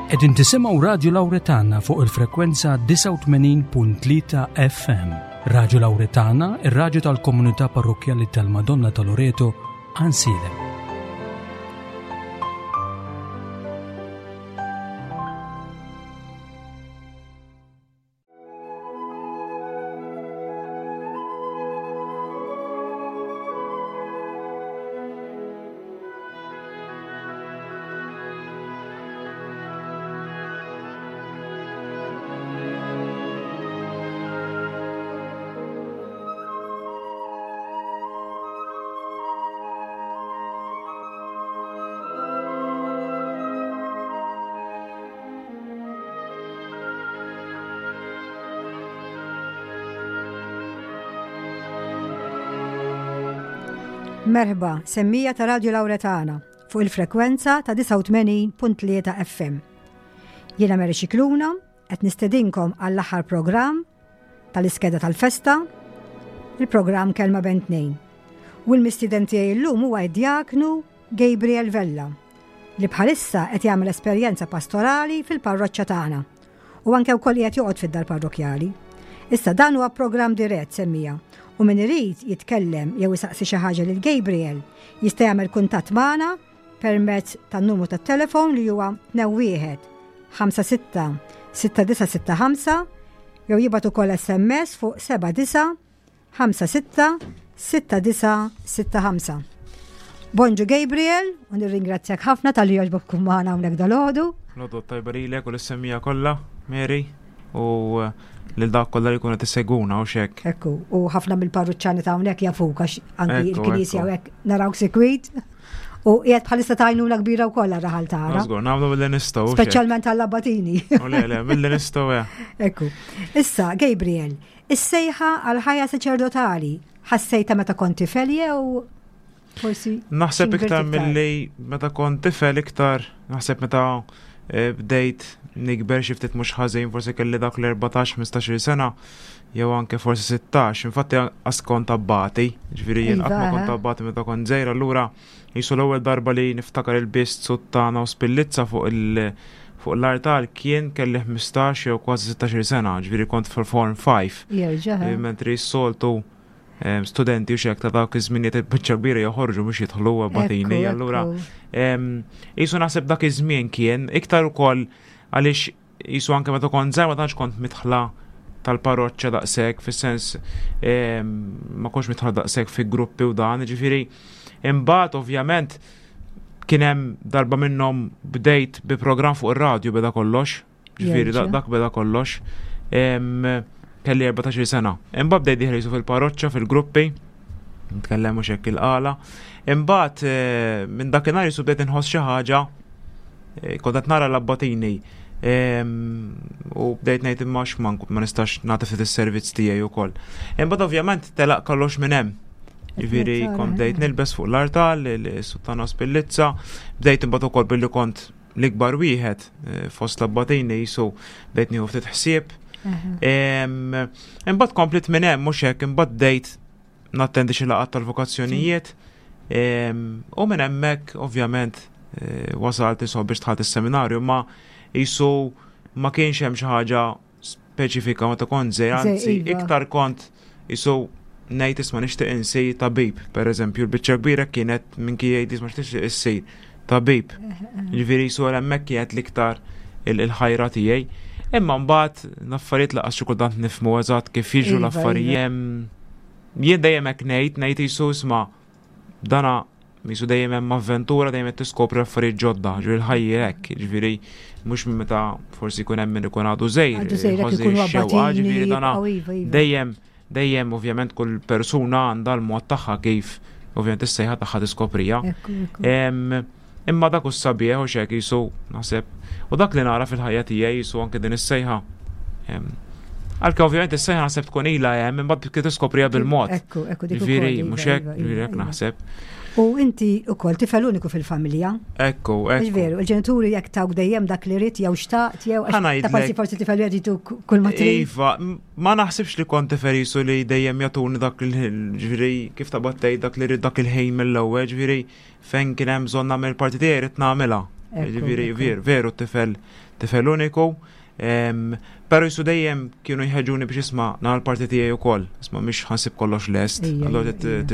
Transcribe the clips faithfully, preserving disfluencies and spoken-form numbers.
Qegħdin tisimgħu Radio Lawretana fuq il-frekwenza disa' u tmenin punt tlieta F M. Radio Lawretana, ir-radju tal-Komunità Parrokjali tal-Madonna ta' Loreto, Ansilem. Merħba, semmija ta' Radio Lawretana fuq il-frekwenza ta' disa' u tmenin punt tlieta F M. Jiena Meri Xikluna, qed nistedinkom għall-aħħar programm tal-iskeda tal-festa, il-programm Kelma bejn tnejn. U l-mistiden tiegħi llum huwa d-Djaknu Gabriel Vella, li bħalissa qed jagħmel esperjenza pastorali fil-parroċċja tagħna u anke wkoll qed joqgħod fid-dar parrokjali. Issa dan huwa programm dirett semmija. U min irid jitkellem jew isaqsi xi ħaġa lil Gabriel jista' jagħmel kuntatt magħna permezz tan-numru tat-telefon li huwa tnejn wieħed ħamsa sitta sitta disa' sitta ħamsa jew jibgħat ukoll S M S fuq seba' disa' ħamsa sitta sitta disa' sitta ħamsa. Bonġu Gabriel, u nirringrazzjak ħafna tal-li jogħġbok tkun magħna hawnhekk dalgħodu. Loddu tajba lilek u l-semmija kollha, Mary, u lil dak kollha li jkunu tisseguna u xek. Ekku, u ħafna mill-parruċċjani ta' hawnhekk jafuka anki l-Knisja hekk narawk sekwit. U qiegħed bħalissa tgħinuna kbira wkoll ar-raħal tara. Żgur, nagħmlu milli nistgħu. Speċjalment għall-Labbatini. U le le, milli nistgħu hekk. Ekku. Issa, Gabriel, is-sejħa għal ħajja saċerdotali ħassejta meta kont tifel jew forsi? Naħseb iktar milli meta kont tifel iktar, naħseb meta bdejt nikber xi ftit mhux ħażin, forsi kelli dak l-erbatax ħmistax-il sena jew anke forsi sittax. Infatti għas kont abbati, ġifieri jien qatt ma kont abbati meta kont żgħir, allura qisu l-ewwel darba li niftakar il-bist suttana u spillizza fuq il fuq l-artal kien kelli ħmistax jew kważi sittax-il sena, ġifieri kont fil-form five. Mentri s-soltu studenti u xek ta' dak iż-żminijiet il-biċċa kbira joħorġu mhux jidħlu abbatini, allura qisu naħseb dak iż-żmien kien iktar ukoll għaliex jisu anke meta kont żgħir ma tantx kont mitħla tal-parroċċja daqshekk, fis-sens ma kontx mitħla daqshekk fi gruppi u dan, ġifieri imbagħad ovvjament kien hemm darba minnhom bdejt bi programm fuq ir-radju beda kollox, ġifieri dak beda kollox. Kelli erbatax-il sena. Imbagħad bdejt diħrisu fil-parroċċja fil-gruppi, nitkellem mhux hekk il-qala. Imbagħad minn dakinhar jisu bdejt inħoss xi ħaġa kont qed nara l-abbatini u bdejt ngħid imma x'man ma nistax nagħti ftit is-servizz tiegħi wkoll. Imbagħad ovvjament telaq kollox minn hemm. Jiġifieri kont bdejt nilbes fuq l-artal, is-suttana spillizza, bdejt imbagħad ukoll billi kont l-ikbar wieħed fost l-abbatini jisu bdejt nieħu ftit ħsieb. Imbagħad komplet minn hemm mhux hekk, imbagħad bdejt nattendi xi laqgħat tal-vokazzjonijiet u minn hemmhekk ovvjament wasalt isu biex tħalt is-seminarju, ma jisu ma kienx hemm xi ħaġa speċifika meta kont żgħir, anzi iktar kont jisu ngħid isma' nixtieq insir tabib, pereżempju l-biċċa kbira kienet minn kien jgħid isma' nixtieq issir tabib. Ġifieri jisu hemmhekk kienet l-iktar il-ħajra tiegħi. Imma mbagħad l-affarijiet laqas xi kultant nifhmu eżatt kif jiġu l-affarijiet. Jien dejjem hekk ngħid, ngħid jisu isma' dana jisu dejjem hemm avventura, dejjem qed tiskopri affarijiet ġodda, ġifieri l-ħajja hekk, ġifieri mhux minn meta forsi jkun hemm min ikun għadu żgħir, ġifieri dana dejjem dejjem ovvjament kull persuna għandha l-mod tagħha kif ovvjament is-sejħa tagħha tiskoprija. Imma dak is-sabiħ u xek jisu naħseb u dak li nara fil-ħajja tiegħi jisu anke din is-sejħa. Għalke ovvjament is-sejħa naħseb tkun ilha hemm imbagħad kif tiskoprija bil-mod. Ġifieri mhux hekk, ġifieri hekk naħseb. U inti ukoll tifel uniku fil-familja. Ekku, ekku. Veru, il-ġenituri jekk tawk dejjem dak li rid jew xtaqt jew ta' forsi forsi tifel jagħtu kull ma trid. Iva, ma naħsibx li kont tifel jisu li dejjem jagħtuni dak ġifieri kif ta' battej dak li rid dak il-ħejn mill-ewwel, ġifieri fejn kien hemm bżonn nagħmel parti tiegħi rid nagħmilha. ġifieri veru tifel tifel uniku. Pero jisu dejjem kienu jħeġuni biex isma' nagħmel parti tiegħi wkoll, isma' mhix ħansib kollox lest, allura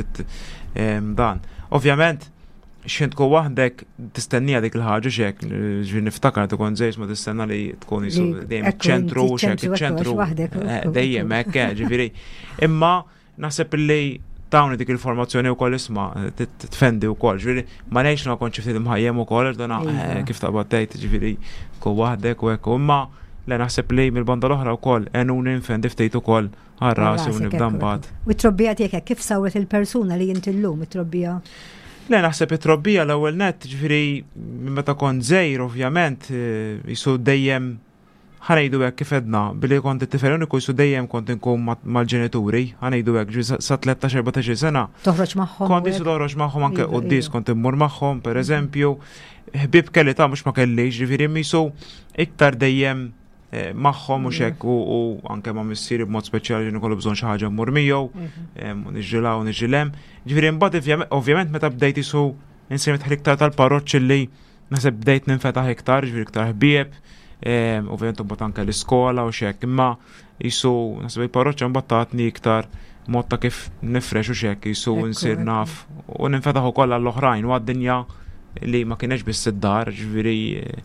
dan. Ovvjament x'int tkun waħdek tistennija dik il-ħaġa x'hekk, ġifieri niftakar tkun żejs ma tistenna li tkun jisu dejjem ċentru x'hekk iċ-ċentru dejjem hekk ġifieri. Imma naħseb li tawni dik il-formazzjoni wkoll isma' tfendi wkoll, ġifieri ma ngħidx ma kontx ftit imħajjem ukoll dana kif taqbad tgħid ġifieri tkun waħdek u hekk imma le naħseb li mill-banda l-oħra wkoll għenuni nfendi ftit ukoll għal rasi u nibda mbagħad. U t-trobbija tiegħek kif sawret il-persuna li inti llum it-trobbija? Le naħseb it-trobbija l-ewwel nett ġifieri meta kont żgħir ovvjament jisu dejjem ħanejdu hekk kif edna billi kont it-tifel uniku jisu dejjem kont inkun mal-ġenituri, ħanejdu hekk ġifieri sa tlettax erbatax sena. Toħroġ magħhom. Kont jisu toħroġ magħhom anke qudies kont immur magħhom pereżempju. Ħbieb kelli ta' mhux ma kellix, ġifieri misu iktar dejjem magħhom u xekk u anke ma' missieri b'mod speċjali ġieni kollu bżonn xi ħaġa mmur miegħu, niġġilha u niġġilhem. Ġifieri mbagħad ovvjament meta bdejt isu insir mitħel iktar tal-parroċċ li naħseb bdejt ninfetaħ iktar, ġifieri iktar ħbieb, ovvjament imbagħad anke l-iskola u xekk, imma isu naħseb il-parroċċa mbagħad tatni iktar mod ta' kif nifrex u xekk isu nsir naf u ninfetaħ ukoll għall-oħrajn u għad-dinja li ma kienx biss id-dar, ġifieri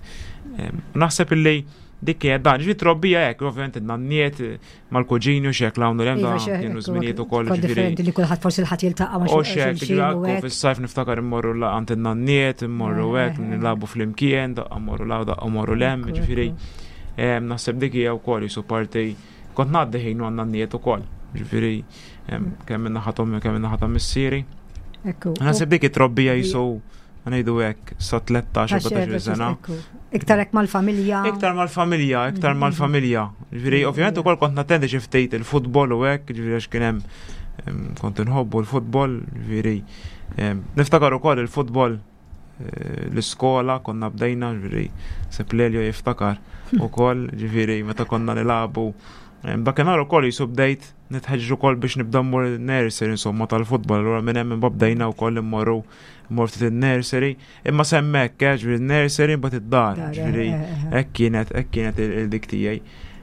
naħseb illi dik kienet dan, ġifieri trobbija hekk, ovvjament id-nanniet mal-kuġini u xekk l-għamlu l-hemm dan kienu żminijiet ukoll ġifieri. Li kulħadd forsi l-ħadd jiltaqa' ma' xi xi fis-sajf niftakar immorru għand in-nanniet, immorru hekk nilagħbu flimkien, daqqa mmorru law daqqa mmorru l-hemm, ġifieri naħseb dik hija wkoll isu parti kont ngħaddi ħin għan-nanniet ukoll, ġifieri kemm minn naħa ommi kemm minn naħa missieri. Naħseb dik it-trobbija jisu ngħidu hekk sa tlettax erbatax sena. Iktar hekk mal-familja. Iktar mal-familja, iktar mal-familja. Ġifieri ovvjament ukoll kont nattendi xi ftit il-futbol u hekk, ġifieri għax kien hemm kont inħobbu l-futbol, ġifieri niftakar ukoll il-futbol l-iskola konna bdejna, ġifieri Seplelio jiftakar ukoll, ġifieri meta konna nilagħbu. Dakinhar ukoll jisu bdejt nitħeġġu wkoll biex nibda mmur nursery insomma tal-futbol, allura minn hemm bdejna wkoll immorru mmur ftit in-nursery, imma semmek ġifieri n-nursery mbagħad id-dar, ġifieri hekk kienet hekk kienet il-dik tiegħi.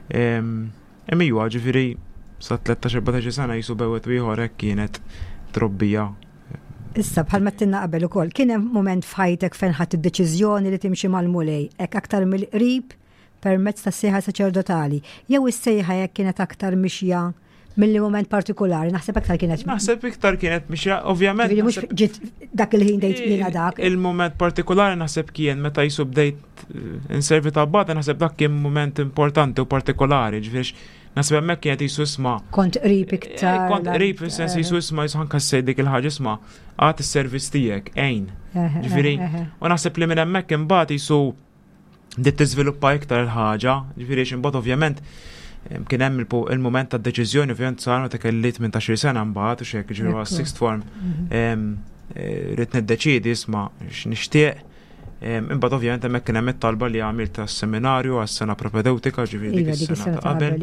Imma iwa ġifieri sa tlettax erbatax sena jisu bewwet ieħor hekk kienet trobbija. Issa bħal mettinna qabel ukoll kien hemm mument f'ħajtek fejn ħadd id-deċiżjoni li timxi mal-mulej, hekk aktar mill-qrib permezz tas-sejħa saċerdotali, jew is-sejħa jekk kienet aktar mixja milli moment partikolari, naħseb iktar kienet. Naħseb iktar kienet mixja, ovvjament. Mhux ġiet dak il-ħin dejt jiena dak. Il-moment partikolari naħseb kien meta jisu bdejt inservi ta' bata, naħseb dak kien moment importanti u partikolari, ġifieri naħseb hemmhekk kienet jisu isma'. Kont qrib iktar. Kont qrib fis-sens jisu isma' jisu ħanka ssejt dik il-ħaġa isma' għad is-servizz tiegħek għejn. Ġifieri u naħseb li minn hemmhekk imbagħad jisu dit tiżviluppa iktar il-ħaġa, ġifieri imbagħad ovvjament kien hemm il-mument tad-deċiżjoni ovvjament sar meta kelli tmintax-il sena mbagħad u x'hekk ġifieri għas sixth form rid niddeċiedi isma' x'nixtieq. Imbagħad ovvjament hemmhekk kien hemm it-talba li għamilt tas-seminarju għas-sena propedeutika ġifieri dik is-sena ta' qabel.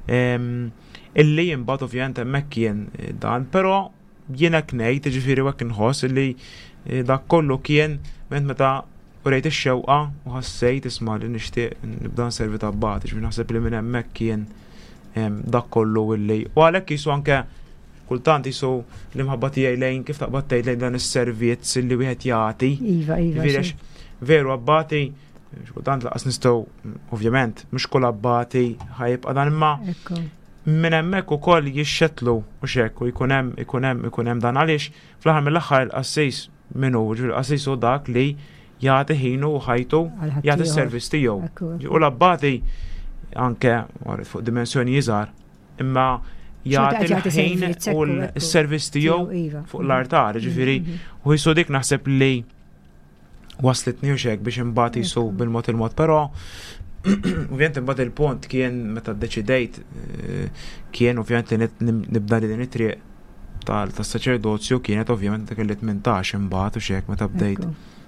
Illi imbagħad ovvjament hemmhekk kien dan, però jiena ngħid ġifieri hekk inħoss illi dak kollu kien meta u rejt ix-xewqa u ħassejt isma' li nixtieq nibda nservi ta' bata, ġifieri naħseb li minn hemmhekk kien dak kollu illi. U għalhekk jisu anke kultant jisu l-imħabba tiegħi lejn kif taqbad tgħid lejn dan is-servizz illi wieħed jagħti. Iva, iva. Veru abbati, kultant laqas nistgħu ovvjament mhux kull abbati ħajibqa' dan imma minn hemmhekk ukoll jixxettlu u x'hekk u jkun hemm ikun hemm ikun hemm dan għaliex fl-aħħar mill-aħħar il-qassis minnu, ġifieri qassis hu dak li jagħti ħinu u ħajtu jagħti s-servizz tiegħu. U l-abbati anke fuq dimensjoni iżgħar imma jagħti l-ħin u s-servizz tiegħu fuq l-altar, ġifieri u jisu dik naħseb li waslitni u xek biex imbagħad jisu bil-mod il-mod, però ovvjament imbagħad il-punt kien meta ddeċidejt kien ovvjament li nibda li din it-triq tas-saċerdozju kienet ovvjament dak kelli tmintax imbagħad u xek meta bdejt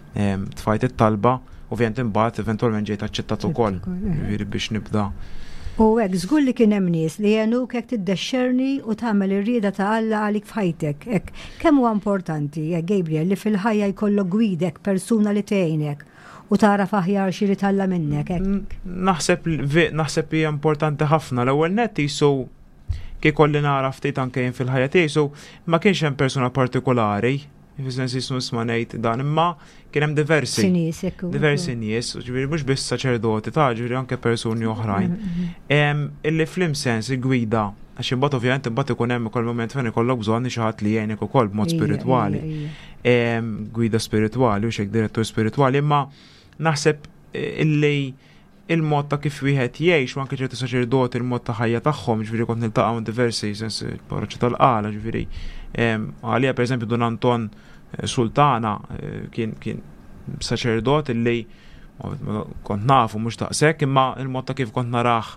tfajt it-talba, ovvjament imbagħad eventwalment ġejt aċċettat ukoll ġifieri biex nibda U hekk żgur li kien hemm nies li jenuk hekk tiddexxerni u tagħmel ir-rieda ta' Alla għalik f'ħajtek. Hekk kemm huwa importanti hekk Gabriel li fil-ħajja jkollok gwidek persuna li tgħinek u taraf aħjar xi rid Alla minnek hekk. Naħseb naħseb hija importanti ħafna. L-ewwel nett jisu kif kolli nara ftit anke jien fil-ħajja tiegħu ma kienx hemm persuna partikolari. Fis-sens jisnu isma' ngħid dan imma kien hemm diversi. Diversi nies, ġifieri mhux biss saċerdoti ta' ġifieri anke persuni oħrajn. Illi fl-imsens il-gwida għax imbagħad ovvjament imbagħad ikun hemm ukoll mument fejn ikollok bżonn xi ħadd li jgħinek ukoll b'mod spiritwali. Gwida spiritwali u xejn direttur spiritwali, imma naħseb illi il-mod ta' kif wieħed jgħix u anke ċerti saċerdoti il-mod ta' ħajja tagħhom, ġifieri kont niltaqgħu diversi sens parroċċa tal-qala, ġifieri għalija pereżempju Don Anton Sultana kien kien saċerdot illi kont nafu mhux taqsek, imma il-mod ta' kif kont narah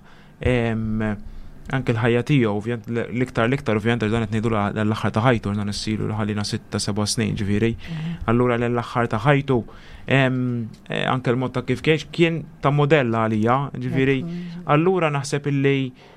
anke l-ħajja tiegħu ovvjament l-iktar l-iktar ovvjament dan qed ngħidu l-aħħar ta' ħajtu dan issilu li ħallina sitta seba' snin ġifieri. Allura l-aħħar ta' ħajtu anke l-mod ta' kif kien ta' modella għalija, ġifieri. Allura naħseb illi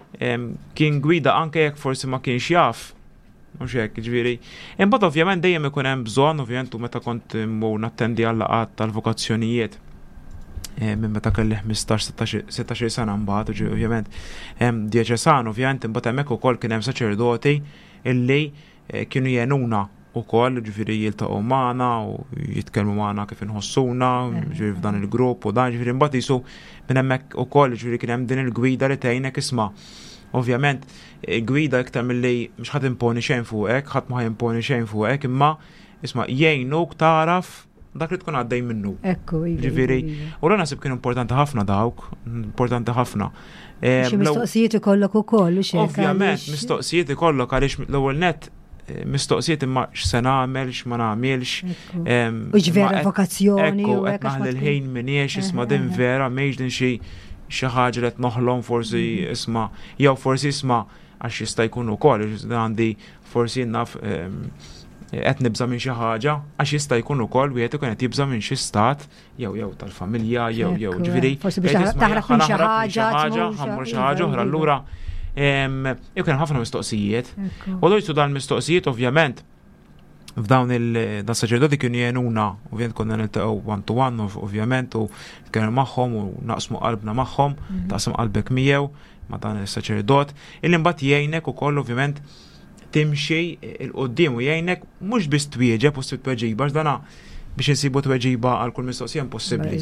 kien gwida anke jekk forsi ma kienx jaf. Mhux hekk, ġifieri. Imbagħad ovvjament dejjem ikun hemm bżonn ovvjament u meta kont mmur nattendi għal laqgħat tal-vokazzjonijiet minn meta kelli ħmistax sittax-il sena mbagħad, ovvjament hemm dieċesan ovvjament imbagħad hemmhekk ukoll kien hemm saċerdoti illi kienu jgħinuna ukoll, ġifieri jiltaqgħu magħna u jitkellmu magħna kif inħossuna, ġifieri f'dan il-grupp u dan, ġifieri imbagħad jisu minn hemmhekk ukoll ġifieri kien hemm din il-gwida li tgħinek isma'. Ovvjament, gwida iktar milli mhux ħadd imponi xejn fuqek, ħadd ma ħimponi xejn fuqek, imma isma' jgħinuk taraf dak li tkun għaddej minnu. Ekku, ġifieri. U l naħseb kien importanti ħafna dawk, importanti ħafna. Xi mistoqsijiet ikollok ukoll xi. Ovvjament, mistoqsijiet ikollok għaliex l-ewwel nett mistoqsijiet imma x'se nagħmel, x'ma nagħmilx. U ġvera vokazzjoni u qed naħli l-ħin minniex isma' din vera m'hemmx din xi xi ħaġa li qed noħlom forsi isma' jew forsi isma' għax jista' jkun ukoll għandi forsi naf qed nibża minn xi ħaġa għax jista' jkun ukoll wieħed ikun qed jibża minn xi stat jew jew tal-familja jew jew ġifieri. Forsi biex taħraq minn xi ħaġa, ħammur xi ħaġa oħra allura jkun ħafna mistoqsijiet. U dojtu dan mistoqsijiet ovvjament f'dawn il-saċerdoti kienu jgħinuna, ovvjament konna niltaqgħu one to one ovvjament u kienu magħhom u naqsmu qalbna magħhom, taqsam qalbek miegħu ma' dan is-saċerdot, illi mbagħad jgħinek ukoll ovvjament timxi il-qoddim u jgħinek mhux biss twieġeb u ssib tweġiba dana biex insibu tweġiba għal kull mistoqsija impossibbli.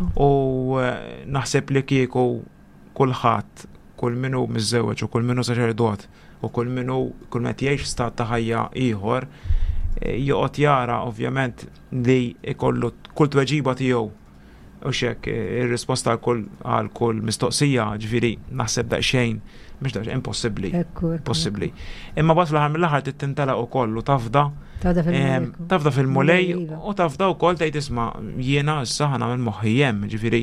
U naħseb li kieku kulħadd, kull minnu miżżewweġ u kull minnu saċerdot u kull minnu kull qed jgħix stat ta' ħajja ieħor joqgħod jara ovvjament li jkollu kull tweġiba tiegħu u xek ir-risposta għal kull mistoqsija ġifieri naħseb daqsxejn mhux daqsxejn impossibbli. Possibbli. Imma bad fl-aħħar mill-aħħar tittintelaq ukoll u tafda tafda fil-mulej u tafda wkoll tgħid isma' jiena issa ħanagħmel moħħi hemm, ġifieri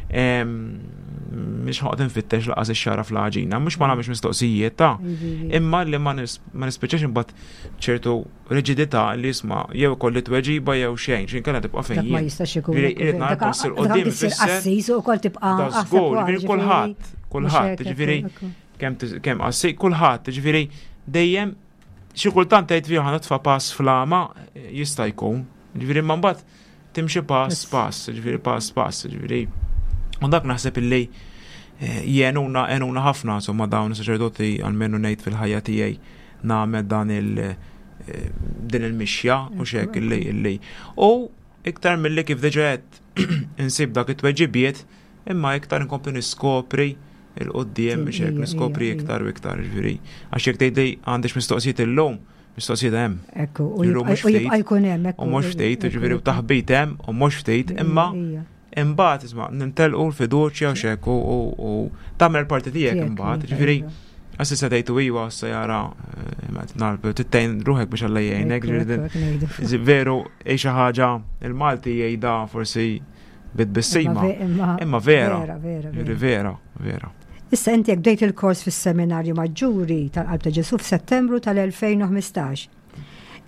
mhix ħoqgħod infittex laqas ix-xara fl-ħaġina, mhux ma nagħmilx mistoqsijiet ta' imma li ma nispiċċax imbagħad ċertu riġidità li isma' jew ikolli tweġiba jew xejn, x'inkella tibqa' fejn. Ma jistax ikun. Irid ngħid issir qudiem isser ukoll tibqa' żgur, kulħadd, kulħadd, ġifieri kemm qassi kulħadd, ġifieri dejjem xi kultant tgħid fih ħanitfa' pass fl-ama jista' jkun, ġifieri imma mbagħad timxi pass pass, ġifieri pass pass, ġifieri. U dak naħseb illi jgħinuna għenuna ħafna insomma dawn is-saċerdoti għalmenu ngħid fil-ħajja tiegħi nagħmel dan il din il-mixja u x'hekk illi illi. U iktar milli kif diġà qed insib dak it-tweġibiet imma iktar inkompli niskopri il-qoddim biex hekk niskopri iktar u iktar ġifieri. Għax jekk tgħidli għandix mistoqsijiet illum, mistoqsijiet hemm. Ekku, u jibqa' jkun hemm u mhux ftit, ġifieri u taħbit hemm u mhux ftit, imma imbagħad isma' nintelqu l-fiduċja u x'hekk u tagħmel il-parti tiegħek imbagħad, ġifieri għas issa tgħidu iwa issa jara tittejn ruħek biex Alla jgħinek, veru hi xi ħaġa il-Malti jgħidha forsi bit-bissima, imma vera, vera, vera. Issa inti jekk bdejt il-kors fis-seminarju Maġġuri tal-Qalb ta' Ġesu f'Settembru tal-elfejn u ħmistax.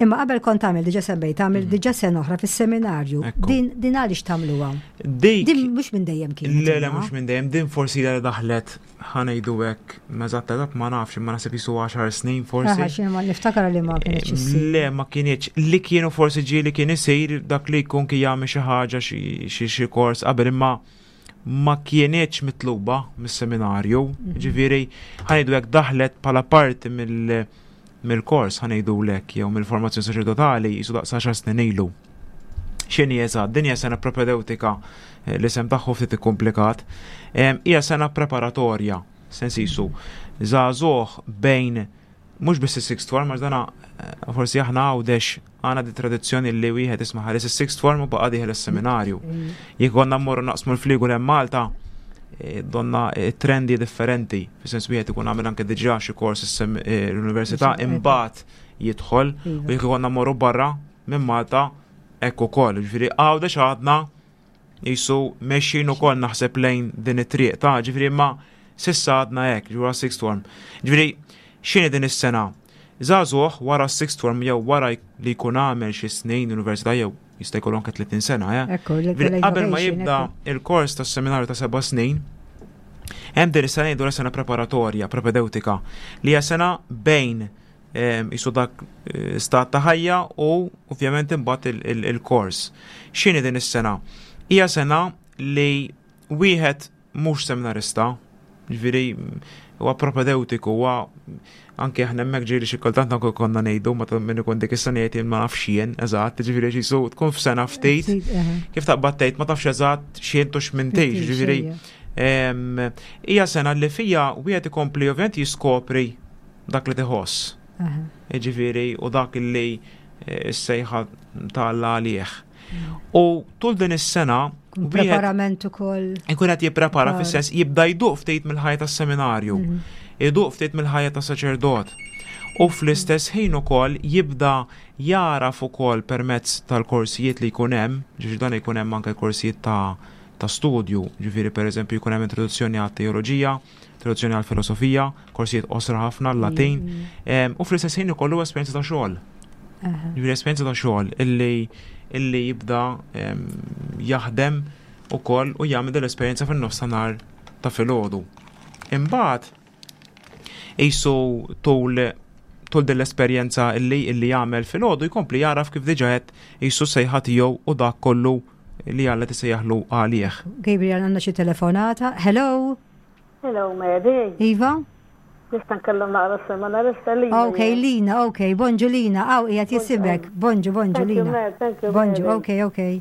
Imma qabel kont tagħmel diġà semmejt tagħmel diġà sena oħra fis-seminarju. Din din għaliex tagħmluha? Din mhux minn dejjem kienet. Le le mhux minn dejjem, din forsi li daħlet ħanejdu hekk meżatt eżatt ma nafx, imma naħseb jisu għaxar snin forsi. Aħa xi ma niftakar li ma kienx issir. Le ma kienx li kienu forsi ġieli kien isir dak li jkun kien jagħmel xi ħaġa xi xi kors qabel imma ma kienx mitluba mis-seminarju. Ġifieri ħanejdu hekk daħlet bħala parti mill mill-kors ħanejdu lek jew mill-formazzjoni saċerdotali jisu daqsa xar snin ilu. X'inhi eżatt, din hija sena propedeutika l-isem tagħha ftit ikkomplikat. Hija sena preparatorja, sens isu żagħżugħ bejn mhux biss is-sixth form għax dana forsi aħna għawdex għandna di tradizzjoni li wieħed isma' ħares is-sixth form u baqa' dieħel is-seminarju. Jekk konna mmorru naqsmu l-fliegu hemm Malta, donna trendi differenti, fis-sens wieħed ikun għamel anke diġà xi kors l-università imbagħad jidħol u jekk konna mmorru barra minn Malta hekk ukoll. Ġifieri għawdex għadna jisu mexxin ukoll naħseb lejn din it-triq ta' ġifieri ma sissa għadna hekk ġura sixth form. Ġifieri x'inhi din is-sena? Żagħżugħ wara s-sixth form jew wara li jkun għamel xi snin università jew jista' jkollu anke tletin sena, ja. Qabel ma jibda il-kors tas-seminarju ta' seba' snin, hemm din is-sena jgħidu sena preparatorja, propedeutika, li hija sena bejn isu dak stat ta' ħajja u ovvjament imbagħad il-kors. X'inhi din is-sena? Hija sena li wieħed mhux seminarista, ġifieri huwa propedeutiku, huwa anke aħna hemmhekk ġieli xi kultant anke konna ngħidu meta min ikun dik is-sena jgħid ma nafx xien eżatt, ġifieri xisu tkun f'sena ftit kif taqbad tgħid ma tafx eżatt x'jien tux minn tgħix, ġifieri hija sena li fija wieħed ikompli ovvjament jiskopri dak li tiħoss. Ġifieri u dak li s-sejħa tagħlla għalih. U tul din is-sena preparament ukoll ikun qed jipprepara fis-sens jibda jduq ftit mill-ħajja tas-seminarju. Iduq ftit mill-ħajja ta' saċerdot. U fl-istess ħin ukoll jibda jaraf ukoll permezz tal-korsijiet li jkun hemm, ġifieri dan jkun hemm anke korsijiet ta' ta' studju, ġifieri pereżempju jkun hemm introduzzjoni għat-teoloġija, introduzzjoni għall-filosofija, korsijiet qosra ħafna l-Latin, u fl-istess ħin ukoll huwa esperjenza ta' xogħol. Ġifieri esperjenza ta' xogħol illi illi jibda jaħdem ukoll u jagħmel din l-esperjenza fin-nofs ta' nar ta' filgħodu. Imbagħad jisu tul tul din l-esperjenza illi illi jagħmel filgħodu jkompli jaraf kif diġà qed jisu sejħa tiegħu u dak kollu li Alla tisejjaħlu għalih. Gabriel għandna xi telefonata. Hello. Hello, Mary. Iva? Nista' nkellem naqra s-seminarista Lina. Okay, Lina, okay, bonġu Lina. Aw qiegħed jisibek. Bonġu, bonġu Lina. Bonġu, okay, okay.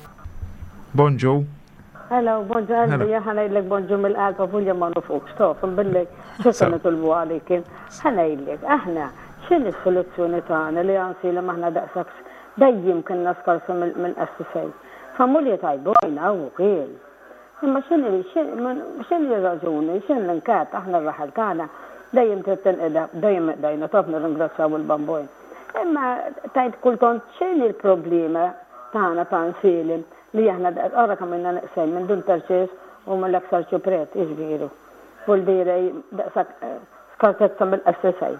Bonġu. Hello, bonġu għalli, ħanajlek bonġu mill-qalba fulja ma nufuk, stof, billi xekka nitulbu għalikin. ħanajlek, aħna, x'in is-soluzzjoni tagħna li għansi li maħna daqsak dejjem kienna skarsu mill-qastifej. Famulja tajbojna u kiel. Imma x'inhi raġuni, x'in l-inkat aħna r-raħal tagħna dejjem tittinqida, dejjem dejna taf nirringrazzjaw il-bambojn. Imma tajt kultant x'inhi l-problema tagħna ta' nfilim li aħna għara kamilna neqsej minn dun tarċis u minn l-aksar ċupret, iġbiru. Vuol direj daqsak skartezza mill-qastifej.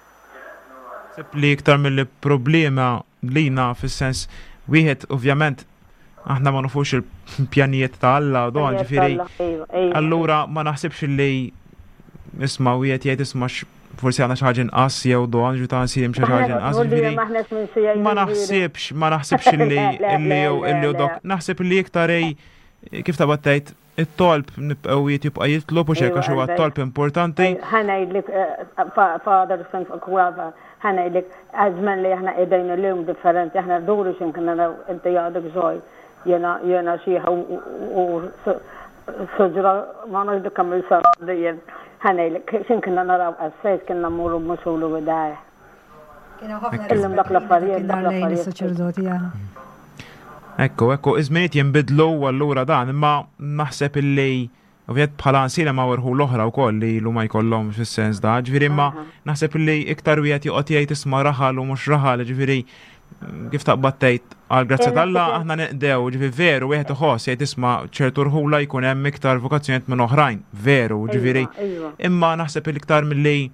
Sepp li iktar mill-problema lina fis-sens wieħed ovvjament aħna ma nafux il-pjanijiet ta' Alla u dan ġifieri. Allura ma naħsibx li isma' wieħed jgħid isma' forsi għandna xi ħaġa inqas jew dan ġu ta' nsiem xi ħaġa inqas ġifieri. Ma naħsibx, ma naħsibx li illi illi dok. Naħseb li iktar kif ta' battejt it-tolb nibqgħu jibqa' jitlob u xejn għax huwa t-tolb importanti. Ħanajdlek father son kwava ħanajdlek għażman li aħna qegħdin illum differenti aħna dduru x'imkien naraw inti għadek żgħir jena jena xieħa u soġra ma nġdu kammil sardijen ħanajlek xin kienna naraw għassajt kienna muru musulu għidaj. Illim dak l-affarijiet, dak l-affarijiet. Ekku, ekku, izminiet jimbidlu għallura dan, imma naħseb illi ovvijat bħala nsina ma werħu l-oħra u koll li l-u ma jkollom fil-sens da, ġviri imma naħseb illi iktar wijat juqot jgħid isma raħal u mux raħal, ġviri kif taqbad tgħid għal grazzi tal-Alla aħna neqdew ġifieri veru wieħed iħoss jgħid isma' ċertu rħula jkun hemm iktar vokazzjonijiet minn oħrajn, veru ġifieri. Imma naħseb il-iktar milli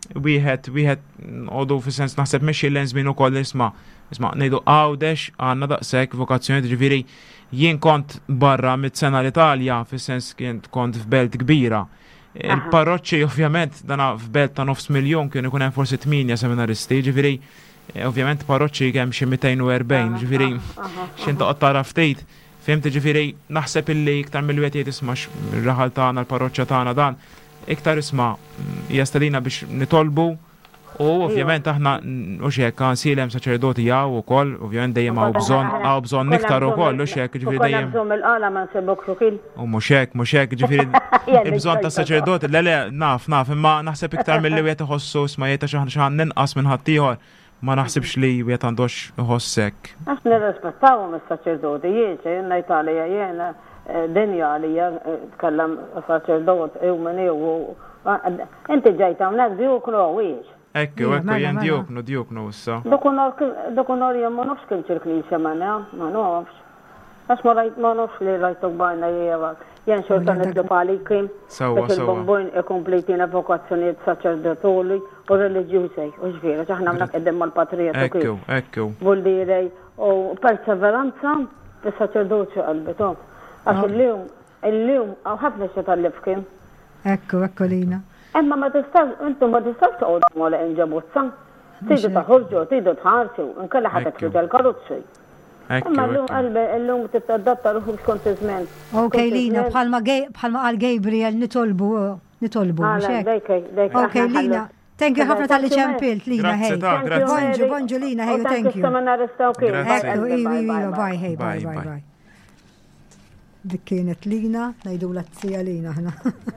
wieħed wieħed għodu fis-sens naħseb mexxi l-żmien ukoll isma' isma' ngħidu għawdex għandna daqshekk vokazzjoni, ġifieri jien kont barra mit-sena l-Italja fis-sens kont f'belt kbira. Il-parroċċi ovvjament dana f'belt ta' nofs miljun kienu ikun hemm forsi tminja seminaristi, ġifieri ovvjament parroċċi kemm xi mitejn u erbgħin, ġifieri x'in toqgħod tara ftit. Fimti ġifieri naħseb illi iktar mill-wieħed jgħid isma' r-raħal tagħna l-parroċċja tagħna dan iktar isma' jastadina biex nitolbu u ovvjament aħna u xek kansilem saċerdoti jaw ukoll, ovvjament dejjem hawn bżonn hawn bżonn niktar ukoll u xek ġifieri dejjem. Bżonn il-qala ma nsibuk xukil. U mhux hekk, mhux hekk ġifieri bżonn ta' saċerdoti, le le naf naf imma naħseb iktar milli wieħed iħossu isma' jgħid xi ħaġa ninqas minn ħaddieħor. Ma naħsibx li wieħed għandux iħossek. Għax nirrispettawhom is-saċerdoti, jiġi jenna Italja jiena dinja għalija tkellem saċerdot ew minn ew. Inti ġejt hawnhekk diuknu wiex. Ekku, ekku jien diuknu diuknu issa. Dokunor jien ma nafx kien ċirklisja manna, ma nafx. Għax ma rajt ma nafx li rajtuk bajna jieva. Jien xorta nitlu palikim. Sawa, sawa. Il-bombojn ikompletina vokazzjonijiet saċerdotoli u reliġjużej, u ġvira, ċaħna mnak id-dem mal-patriota kif. Ekku, ekku. Buldirej, u perseveranza bis-saċerdoċi qalbit, u. Għax il-lum, il-lum, għaw ħafna xe tal-lifkim. Ekku, ekku lina. Emma ma tistax, intu ma tistax toqgħodu mola inġabuzza. Tidu taħorġu, tidu tħarsu, nkella ħadd tħruġ l-karozzi. Emma l-lum qalbi, l-lum tittadatta ruħu skont iż-żmien. Ok, Lina, bħalma qal Gabriel nitolbu, nitolbu. Ok, Lina. Thank you ħafna tal-li ċempilt, Lina, hej. Bonġu, bonġu, Lina, hej, thank you. Ekku, iwi, iwi, bye, hej, bye, bye, bye. Dik kienet Lina, najdu l-azzija Lina ħna.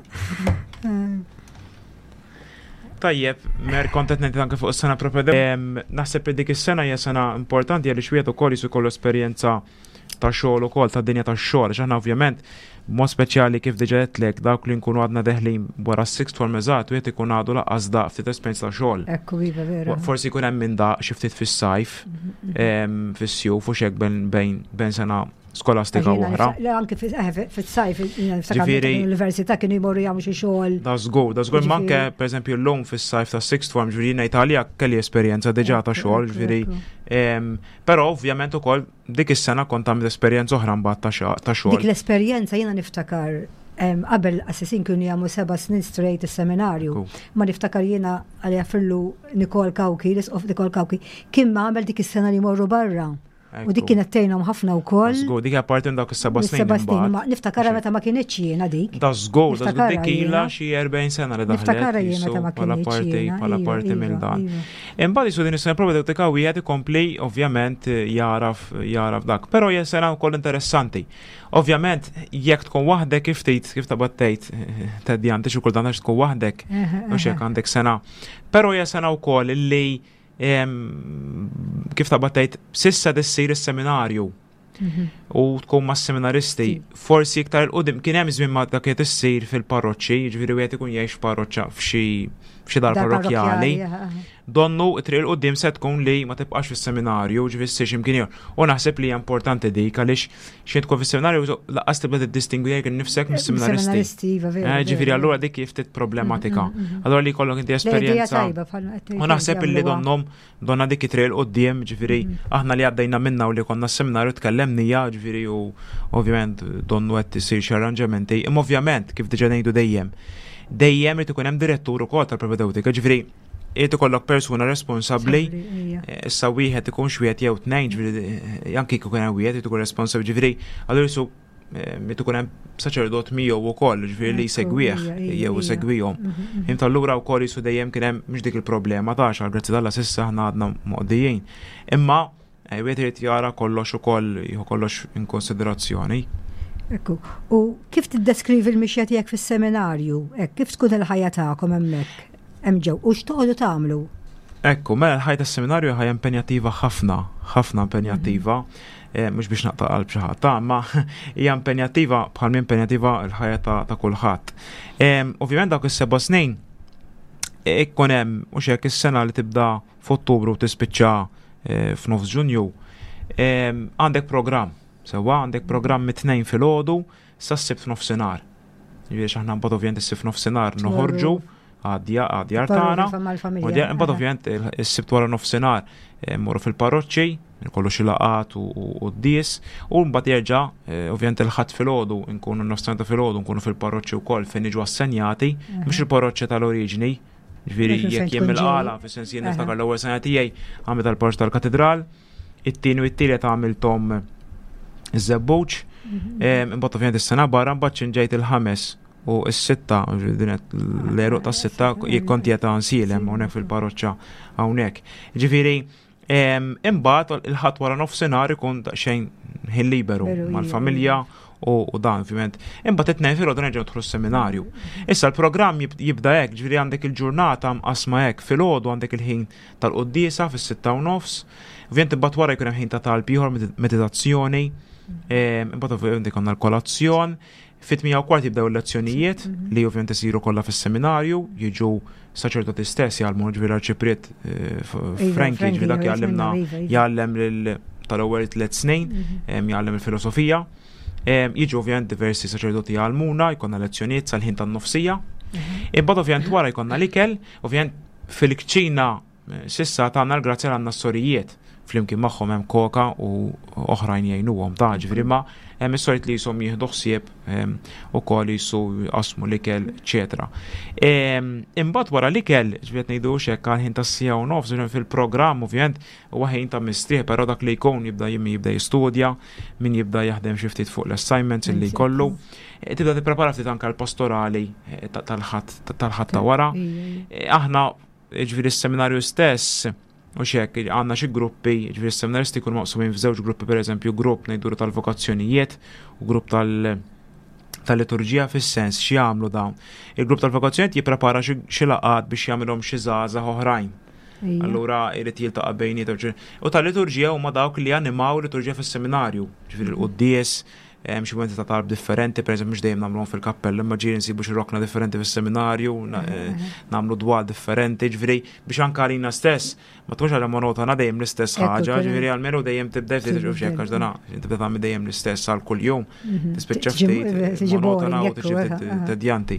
Tajjeb, mer kontet nejt anke fuq is-sena proprio naħseb li dik is-sena hija sena importanti għaliex wieħed ukoll jisu kollu esperjenza ta' xogħol ukoll ta' dinja ta' xogħol, x'aħna ovvjament mod speċjali kif diġà qedlek dawk li nkunu għadna deħlin wara s-sixth form eżatt wieħed ikun għadu laqqas daq ftit esperjenza ta' xogħol. Ekku iva vera. Forsi jkun hemm minn daq xi ftit fis-sajf, fis-sjuf u x'hekk bejn sena skolastika oħra. Anke fis-sajf l-università kienu jmorru jagħmlu xi xogħol. Da żgur, da żgur manke pereżempju llum fis-sajf ta' sixth form ġifieri Italja kelli esperjenza diġà ta' xogħol ġifieri. Però ovvjament ukoll dik is-sena kont għamilt esperjenza oħra mbagħad ta' xogħol. Dik l-esperjenza jiena niftakar qabel assessin kienu jagħmlu seba' snin straight is-seminarju. Ma niftakar jiena għalija fillu Nikol Kawki, l-isqof Nikol Kawki, kien ma għamel dik is-sena li morru barra. U dik kienet tgħinhom ħafna wkoll. Żgur, dik apparti dak is-seba' snin. Seba' snin, ma niftakara meta ma kienitx jiena dik. Da żgur, da dik ilha xi erbgħin sena li daħlet. Niftakara jiena meta ma kienitx jiena. Bħala parti minn dan. Imbagħad isu din is-sena proprio dik wieħed ikompli ovvjament jaraf jaraf dak. Però hija sena wkoll interessanti. Ovvjament jekk tkun waħdek kif tgħid kif tabad tgħid tedjanti xi kultant għax tkun waħdek mhux hekk għandek sena. Però hija sena wkoll illi kif ta' battajt sissa dissir is-seminarju u tkun ma' seminaristi forsi iktar il-qudim kien hemm żmien ma' dak qed issir fil-parroċċi, ġifieri wieħed ikun jgħix f'parroċċa f'xi f'xi dar parrokjali. Donnu triq il-qudiem se tkun li ma tibqax fis-seminarju, ġifieri ssir x'imkien ieħor. U naħseb li hija importanti dik għaliex xi tkun fis-seminarju laqqas tibda tiddistingwi jekk innifsek mis-seminaristi. Ġifieri allura dik kif ftit problematika. Allura li jkollok inti esperjenza. U naħseb illi donnom donna dik triq il-qudiem, ġifieri aħna li għaddejna minna u li konna s-seminarju tkellemnija, ġifieri u ovvjament donnu qed isir xi arranġamenti. Imma ovvjament kif diġà ngħidu dejjem dejjem irid ikun hemm direttur ukoll tal-propedeutika, ġifieri irid ikollok persuna responsabbli, issa wieħed ikun xwieħed jew tnejn, ġifieri anke jkun hemm wieħed irid ikun responsabbli, ġifieri allura isu irid ikun hemm saċerdot miegħu wkoll, ġifieri li jsegwih jew isegwihom. Imta allura wkoll isu dejjem kien hemm mhux dik il-problema tax għal grazzi tal-Alla s'issa aħna għadna moqdijin. Imma wieħed irid jara kollox ukoll jieħu kollox in konsiderazzjoni. Ekku, u kif tiddeskrivi l-mixja tiegħek fis-seminarju? Hekk kif tkun il-ħajja tagħkom hemmhekk? Hemm ġew u x'toqgħodu tagħmlu? Ekku, mela l-ħajja tas-seminarju ħajja impenjattiva ħafna, ħafna impenjattiva, mhux biex naqta' qalb xi ħadd, ma hija impenjattiva bħal impenjattiva l-ħajja ta' kulħadd. Ovvjament dawk is-seba' snin ikkun hemm mhux hekk is-sena li tibda f'Ottubru u tispiċċa f'nofs Ġunju, għandek programm. Sewa għandek programm mit-tnejn filgħodu sa s-sibt f'nofsinhar. Jiġifieri aħna mbagħad ovvjament is-sibt f'nofsinhar noħorġu għadja għadjar tagħna. Imbagħad ovvjament is-sibt wara nofsinhar morru fil-parroċċi, kollu xi laqat u d-dies, u mbagħad jerġa' ovvjament il-ħadd filgħodu nkunu nofsinhar ta' filgħodu nkunu fil-parroċċi wkoll fejn niġu assenjati, mhux il-parroċċja tal-oriġini. Ġifieri jekk jien mill-qala fis-sens jien niftakar l-ewwel sena tiegħi għamilt tal-parroċċja tal-katedral, it-tieni u t-tielet għamilthom iż-żebbuġ, imbagħad ovvjament is-sena barra mbagħad ċinġejt il-ħames u s-sitta, l-eruq ta' s-sitta jikkont jeta' nsilem hawnhekk fil-parroċċja hawnhekk. Ġifieri imbagħad il-ħadd wara nofsinhar ikun daqsxejn ħin liberu mal-familja u dan ovvjament. Imbagħad it-tnejn filgħodu nerġgħu nidħlu s-seminarju. Issa l-programm jibda hekk, ġifieri għandek il-ġurnata mqasma hekk, filgħodu għandek il-ħin tal-quddiesa fis-sitta u nofs, ovvjament imbagħad wara jkun hemm ħin ta' talb ieħor meditazzjoni, imbagħad ovvjament ikun l-kolazzjon, fit-tmija u kwart jibdew il-lezzjonijiet li ovvjament isiru kollha fis-seminarju, jiġu saċerdoti stess jgħallmu ġifieri arċipriet Franki ġifieri dak jgħallimna jgħallem lil tal-ewwel tliet snin, jgħallem il-filosofija. Jiġu ovvjament diversi saċerdoti jgħallmuna, jkollna lezzjonijiet sal-ħin tan-nofsija. Imbagħad ovvjament wara jkollna l-ikel, ovvjament fil-kċina sissa tagħna l-grazzja għandna s-sorijiet. Flimkien magħhom hemm koka u oħrajn jgħinuhom ta' ġifieri ma hemm is-sorit li jisom jieħdu ħsieb ukoll jisu jqasmu l-ikel, eċetera. Imbagħad wara l-ikel ġifieri ngħidu hekk għal ħin tas-sija u nofs fil-programm ovvjament huwa ħin ta' mistrieħ, però dak li jkun jibda jimmi jibda jistudja, min jibda jaħdem xi ftit fuq l-assignments illi jkollu. Tibda tipprepara ftit anke l-pastorali tal-ħadd ta' wara. Aħna ġifieri s-seminarju stess u xek, għanna xi gruppi, ġifieri s-seminaristi jkunu maqsumin f'żewġ gruppi, pereżempju grupp ngħiduru tal-vokazzjonijiet u grupp tal-liturġija fis-sens xi jagħmlu dawn. Il-grupp tal-vokazzjonijiet jipprepara xi laqgħat biex jagħmilhom xi żgħażagħ oħrajn. Allura jrid jiltaqa' bejniethom. U tal-liturġija huma dawk li animaw liturġija fis-seminarju, ġifieri l-quddies, hemm xi momenti ta' talb differenti, pereżempju mhux dejjem nagħmluhom fil-kappella, imma ġieli nsibu xi rokna differenti fis-seminarju, nagħmlu dwal differenti, ġifieri biex anke għalina stess ma tkunx għal monotona dejjem l-istess ħaġa, ġifieri għalmenu dejjem tibda ftit x'hekk għax dana tibda tagħmel dejjem l-istess għal kuljum, tispiċċa ftit monotona u tiġi tedjanti.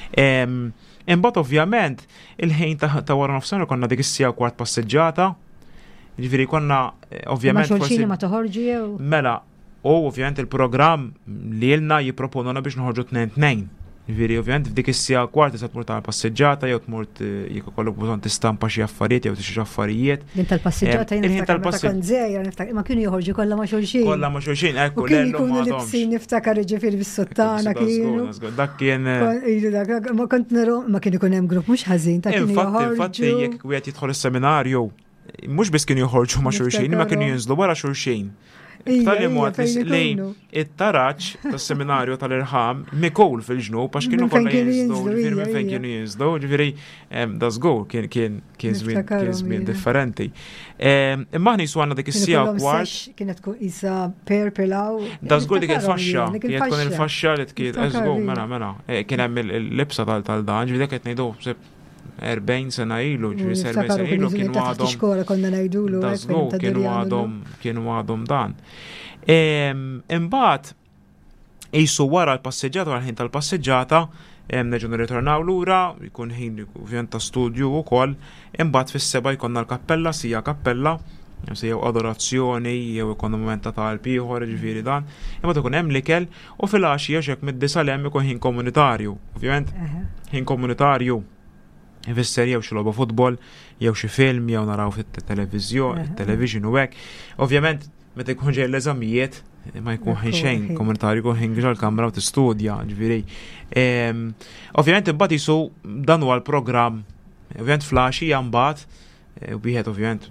Imbagħad ovvjament il-ħin ta' wara nofsinhar konna dik is-sija u kwart passeġġjata, ġifieri konna ovvjament forsi ma toħorġu jew. Mela u ovvjament il-programm li ilna jipproponuna biex noħorġu tnejn tnejn. Ġifieri ovvjament f'dik is-sija kwart tista' tmur tal-passeġġata jew tmur jekk ikollok bżonn tistampa xi affarijiet jew tixi affarijiet. Din tal-passeġġata jien niftakar żejjer niftakar ma kienu joħorġu kollha ma' xulxin. Kollha ma' xulxin, ekku lellhom ma' kienu libsin niftakar ġifieri bis-sottana kienu. Dak kien ma kont nero ma kien ikun hemm grupp mhux ħażin ta' kienu joħorġu. Infatti jekk wieħed jidħol is-seminarju mhux biss kienu joħorġu ma' xulxin, imma kienu jinżlu wara xulxin. B'tali mod li it-taraġġ tas-seminarju tal-irħam mikul fil-ġnub għax kienu kollha jinżlu, ġifieri minn fejn kienu jinżlu, ġifieri da żgur kien kien kien żmien differenti. Imma aħna jiswa għandna dik is-sija kwart. Kienet tkun isa perpelaw. Da żgur dik il-faxxa, kienet tkun il-faxxa li tkien żgur mela mela. Kien hemm il-libsa tal-dan, ġifieri dak qed ngħidu erbejn sena ilu, ġifieri erbejn sena ilu kienu għadhom. Xkola konna ngħidulu hekk kienu għadhom kienu għadhom dan. Imbagħad qisu wara l-passeġġata wara ħin tal-passeġġata nerġgħu nirritornaw lura, jkun ħin ovvjament ta' studju wkoll, imbagħad fis-seba' jkollna l-kappella, sija kappella, jew adorazzjoni jew ikun mument ta' talb ieħor ġifieri dan, imbagħad ikun hemm l-ikel u fil-għaxija x'hekk mid-disa hemm ikun ħin komunitarju. Ovvjament ħin komunitarju ifisser jew xi logħba futbol, jew xi film, jew naraw fit-televiżjon, television u hekk. Ovvjament meta jkun ġej l-eżamijiet ma jkun ħin xejn komunitarju, jkun ħin ġol-kamra u tistudja, ġifieri. Ovvjament imbagħad isu dan huwa l-programm. Ovvjament flaxija mbagħad wieħed ovvjament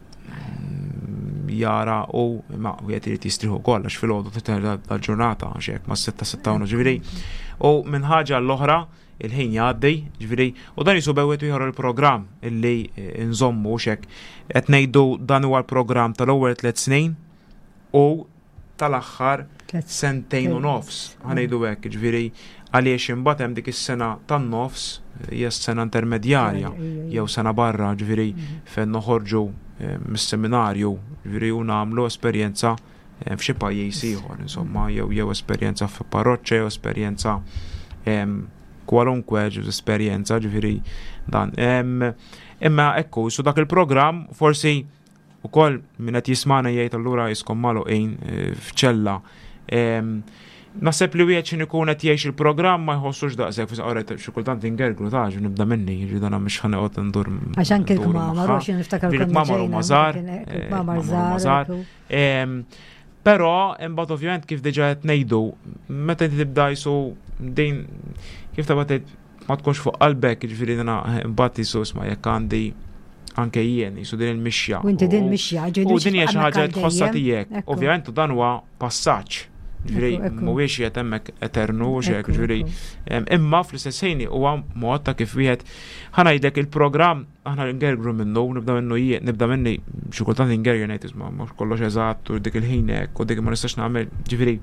jara u ma wieħed irid jistrieħu wkoll għax filgħodu tal-ġurnata għax hekk ma' sitta sitta u nofs ġifieri. U minn ħaġa l-oħra il-ħin jgħaddi, ġifieri, u dan jisu bewwet ieħor il-programm illi nżommu xek. Qed ngħidu dan huwa l-programm tal-ewwel tliet snin u tal-aħħar sentejn u nofs. Ħanejdu hekk, ġifieri għaliex imbagħad hemm dik is-sena tan-nofs hija s-sena intermedjarja jew sena barra, ġifieri fejn noħorġu mis-seminarju, ġifieri u nagħmlu esperjenza f'xi pajjiż ieħor, insomma, jew jew esperjenza f'parroċċja jew esperjenza kwalunkwe esperjenza ġifieri dan. Imma ekku, su dak il-programm forsi ukoll min qed jismana jgħid allura jiskom magħluqin f'ċella. Naħseb li wieħed x'in ikun qed jgħix il-programm ma jħossux daqshekk fi qara xi kultant ingerglu taġ nibda minni, jiġri dan mhux ħaneqgħod ndur. Għax anke l-kmama rox niftakar kmama żgħar. Però imbagħad ovvjament kif diġà qed ngħidu, meta tibda jsu din kif tabgħod tgħid ma tkunx fuq qalbek, jiġifieri dana imbagħad isu isma' jekk għandi anke jien jisu din il-mixja. U inti din mixja, u din hija xi ħaġa tħossha tiegħek. Ovvjament dan huwa passaġġ. Ġifieri mhuwiex qiegħed hemmhekk eternu x'hekk, ġifieri imma fl-istess ħin huwa mod ta' kif wieħed ħanajdek il-programm aħna ngergru minnu, nibda minnu jien, nibda minni xi kultant ingerger ngħid isma' mhux kollox eżatt u dik il-ħin hekk u dik ma nistax nagħmel, ġifieri.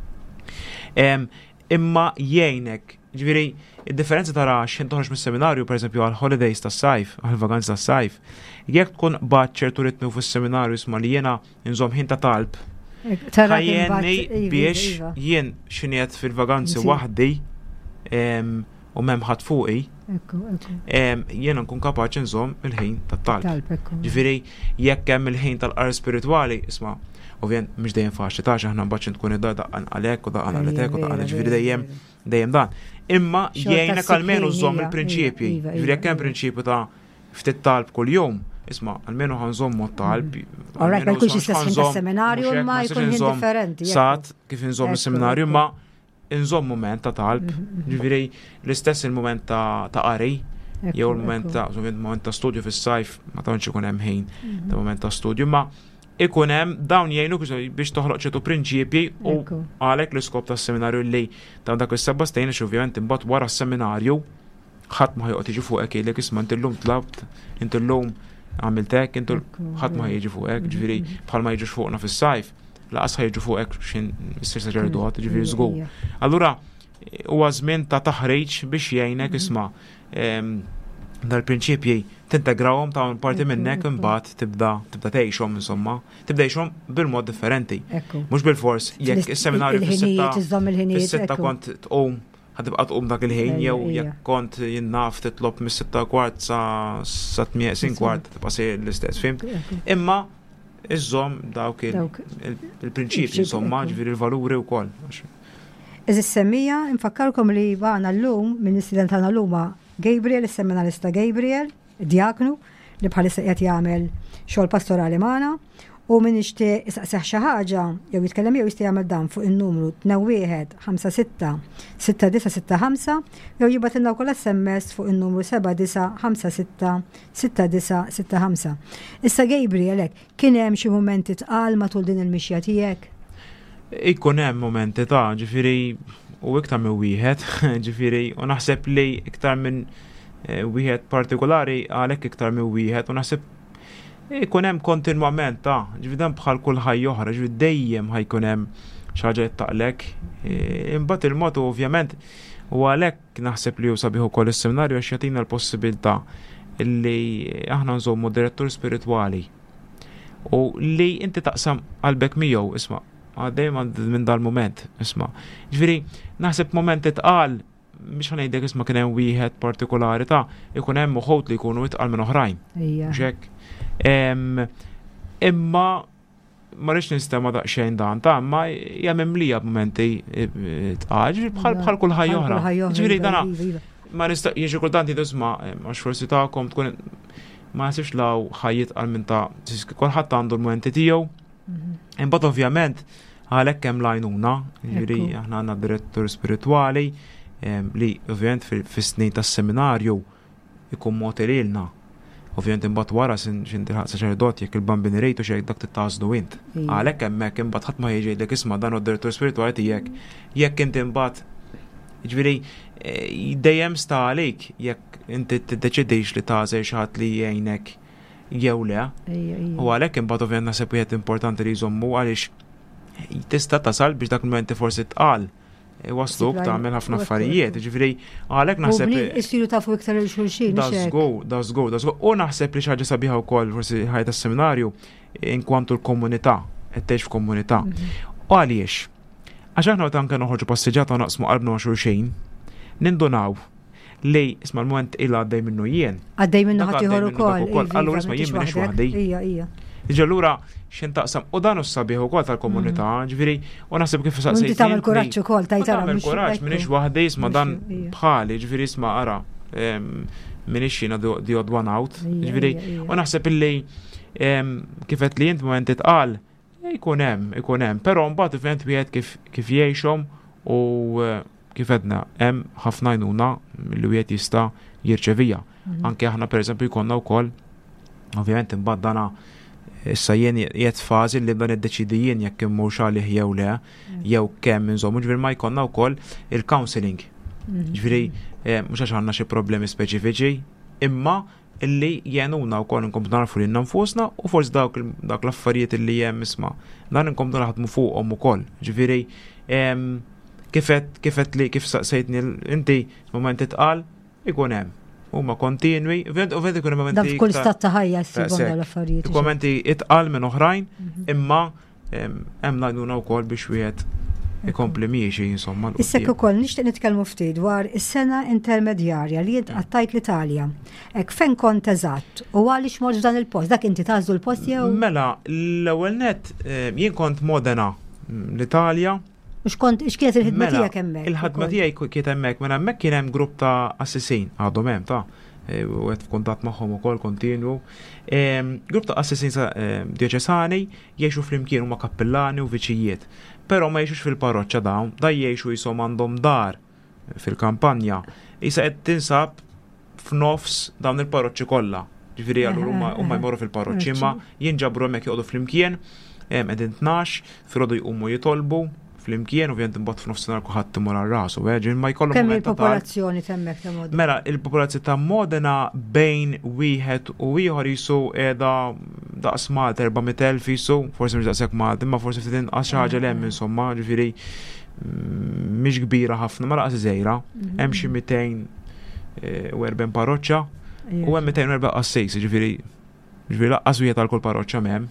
Imma jgħinek, ġifieri id-differenza tara x'in toħroġ mis-seminarju pereżempju għal holidays tas-sajf, għal vaganzi tas-sajf, jekk tkun bad ċertu ritmu fis-seminarju isma' li jiena inżomm ħin ta' talb. Ħajjenni biex jien x'inhet fil-vaganzi waħdi u m'hemm ħadd fuqi, jiena nkun kapaċi nżomm il-ħin tat-talb. Ġifieri jekk hemm il-ħin tal-qara spiritwali, isma' ovvjament mhux dejjem faċli tax aħna mbagħad tkun id-daqqan għalek u daqqan għaletek u daqqan ġifieri dejjem dejjem dan. Imma jgħinek almenu żomm il-prinċipji. Ġifieri jekk hemm prinċipju ta' ftit talb kuljum, isma' almenu ħanżommu talb. Alright, ma jkunx istess ħin tas-seminarju ma jkun ħin differenti. Sat kif inżomm is-seminarju ma inżomm mument ta' talb. Ġifieri l-istess il-mument ta' qari jew il-mument ta' moment ta' studju fis-sajf ma tantx ikun hemm ħin ta' mument ta' studju ma ikun hemm dawn jgħinu biex toħloq ċertu prinċipji u għalhekk l-iskop tas-seminarju li ta' dak is-seba' stejn ovvjament imbagħad wara s-seminarju ħadd ma ħajqgħod jiġi fuqek jgħidlek isma' inti llum tlabt, inti llum għamiltek, inti ħadd ma ħajġi fuqek, ġifieri bħalma jiġux fuqna fis-sajf, laqas ħajġu fuqek x'in issir saċerdot, ġifieri żgur. Allura huwa żmien ta' taħriġ biex jgħinek isma' dal-prinċipji tintegrawhom ta' parti minnek imbagħad tibda tibda tgħixhom insomma, tibda tgħixhom bil-mod differenti. Mhux bil-fors jekk is-seminarju fis-sitta fis-sitta kont tqum ħatibqa' tqum dak il-ħin jew jekk kont jinnaf titlob mis-sitta kwart sa sa tmien kwart tibqa' sejjer l-istess, fimt? Imma iżżomm dawk il-prinċipji insomma, ġifieri il-valuri wkoll. Eżis semmija infakkarkom li bagħna llum minn istudent tagħna llum Gabriel, is-seminarista Gabriel, diaknu, li bħalissa qed jagħmel xogħol pastorali magħna u min ixtieq isaqsih xi ħaġa jew jitkellem jew jista' jagħmel dan fuq in-numru tnejn wieħed ħamsa sitta sitta disa sitta ħamsa jew jibgħatilna wkoll S M S fuq in-numru seba' disa' ħamsa sitta sitta disa' sitta ħamsa. Issa Gabriel hekk kien hemm xi mumenti tqal matul din il-mixja tiegħek? Ikun hemm momenti ta' ġifieri u iktar minn wieħed, ġifieri u naħseb li iktar minn wieħed partikolari għalhekk iktar minn wieħed u naħseb ikun hemm kontinwament ta' ġifieri dan bħal kull ħajja oħra, ġifieri dejjem ħajkun hemm xi ħaġa taqlek. Imbagħad il-mod ovvjament u għalhekk naħseb li hu sabiħ ukoll is-seminarju għax jagħtina l-possibilità li aħna nżommu direttur spiritwali u li inti taqsam qalbek miegħu isma' għaddej minn dal-moment, isma. Ġifieri, naħseb momenti tqal, biex ħanejdek isma kien hemm wieħed partikolari ta' ikun hemm uħud li jkunu itqal minn oħrajn. Ġek. Imma ma rridx nistema daqsxejn dan ta' imma hija mimlija b'momenti tqal, ġifieri bħal kull ħajja oħra. Ġifieri dana ma nista' jiġi kultant isma' għax forsi tagħkom tkun ma nasibx law ħajjit qal minn ta' kulħadd għandu l-momenti tiegħu. Imbagħad ovvjament għalhekk hemm lajnuna, jiġri aħna għandna direttur spiritwali li ovvjament fis-snin tas-seminarju ikun moti lilna. Ovvjament imbagħad wara x'intilħaq saċerdot jekk il-bambini rejtu xejn dak tittażlu int. Għalhekk hemmhekk imbagħad ħadd ma jgħidlek isma' dan id-direttur spiritwali tiegħek jekk inti imbagħad jiġifieri dejjem sta għalik jekk inti tiddeċidix li tażel xi ħadd li jgħinek jew le. U għalhekk imbagħad ovvjament naħseb wieħed importanti li jżommu għaliex tista' tasal biex dak il-momenti forsi tqal wasluk tagħmel ħafna affarijiet, ġifieri għalhekk naħseb isiru tafu iktar il xulxin. Dażgu, dażgu, dażgu. U naħseb li xi ħaġa sabiħa wkoll forsi ħajja tas-seminarju inkwantu l-komunità, qed tgħix f'komunità. U għaliex? Għax aħna meta anke noħorġu passiġġjata naqsmu qalbna xulxin, nindunaw li isma l-moment illa għaddej minnu jien. Għaddej minnu ħatiħor ukoll. Allura isma jien minix waħdi. Ija, ija. Ġallura xin taqsam u dan s-sabiħ ukoll tal-komunità, ġifieri, u naħseb kif saqsejt. Inti tagħmel kuraġġ ukoll tajtara. Tagħmel kuraġġ minix waħdi isma dan bħali, ġifieri isma ara minix jiena the odd one out. Ġifieri, u naħseb illi kifet li jint moment titqal ikun hemm, ikun hemm, però mbagħad ifhent wieħed kif kif jgħixhom u kif edna hemm ħafna għajnuna li wieħed jista' jirċevija. Anke aħna pereżempju jkollna wkoll ovvjament imbagħad dana issa jien qiegħed fażi li dan iddeċidi jien jekk immur xalih jew le, jew kemm inżommu, ġifieri ma jkollna wkoll il-counselling. Ġifieri mhux għax għandna xi problemi speċifiċi, imma illi jenuna wkoll inkomplu narfu lil nfusna u forsi dawk dak l-affarijiet illi hemm isma' dan inkomplu naħdmu fuqhom ukoll. Ġifieri kifet kifet li kif saqsejtni inti moment titqal ikun hemm. Huma kontinwi, u vedi kun momenti. Dan f'kull stat ta' ħajja ssibhom l-affarijiet. Momenti itqal minn oħrajn, imma hemm ngħiduna wkoll biex wieħed ikompli miexi insomma. Issek ukoll nixtieq nitkellmu ftit dwar is-sena intermedjarja li jint qattajt l-Italja. Hekk fejn kont eżatt u għaliex mort f'dan il-post, dak inti tażlu l-post jew? Mela, l-ewwel nett jien kont Modena l-Italja. X'kont x'kienet il-ħidma tiegħek hemmhekk? Il-ħidma tiegħi kienet hemmhekk, minn hemmhekk kien hemm grupp ta' assessin għadhom hemm ta' u għed f'kuntatt magħhom ukoll kontinwu. Grupp ta' assessin dioċesani jgħixu flimkien huma kappellani u viċijiet, però ma jgħixux fil-parroċċa dawn, da jgħixu jisom għandhom dar fil-kampanja. Issa qed tinsab f'nofs dawn il-parroċċi kollha. Ġifieri allura huma jmorru fil-parroċċi, imma jinġabru hemmhekk joqogħdu flimkien, qegħdin tnax, filgħodu jqumu jitolbu fl-imkien u vjent imbagħad f'nofsinhar kulħadd imur għar-rasu, ġin ma jkollhom kemm il-popolazzjoni temmek ta' Modena? Mela, il-popolazzjoni ta' Modena bejn wieħed u ieħor jisu qiegħda daqs Malta erba'miet elf jisu, forsi mhux daqshekk Malta, imma forsi ftit inqas xi ħaġa hemm insomma, ġifieri mhix kbira ħafna, ma laqas żgħira, hemm xi mitejn u erbgħin parroċċa u hemm mitejn u erbgħin qassejs, ġifieri ġifieri laqqas wieħed għal kull parroċċa m'hemm.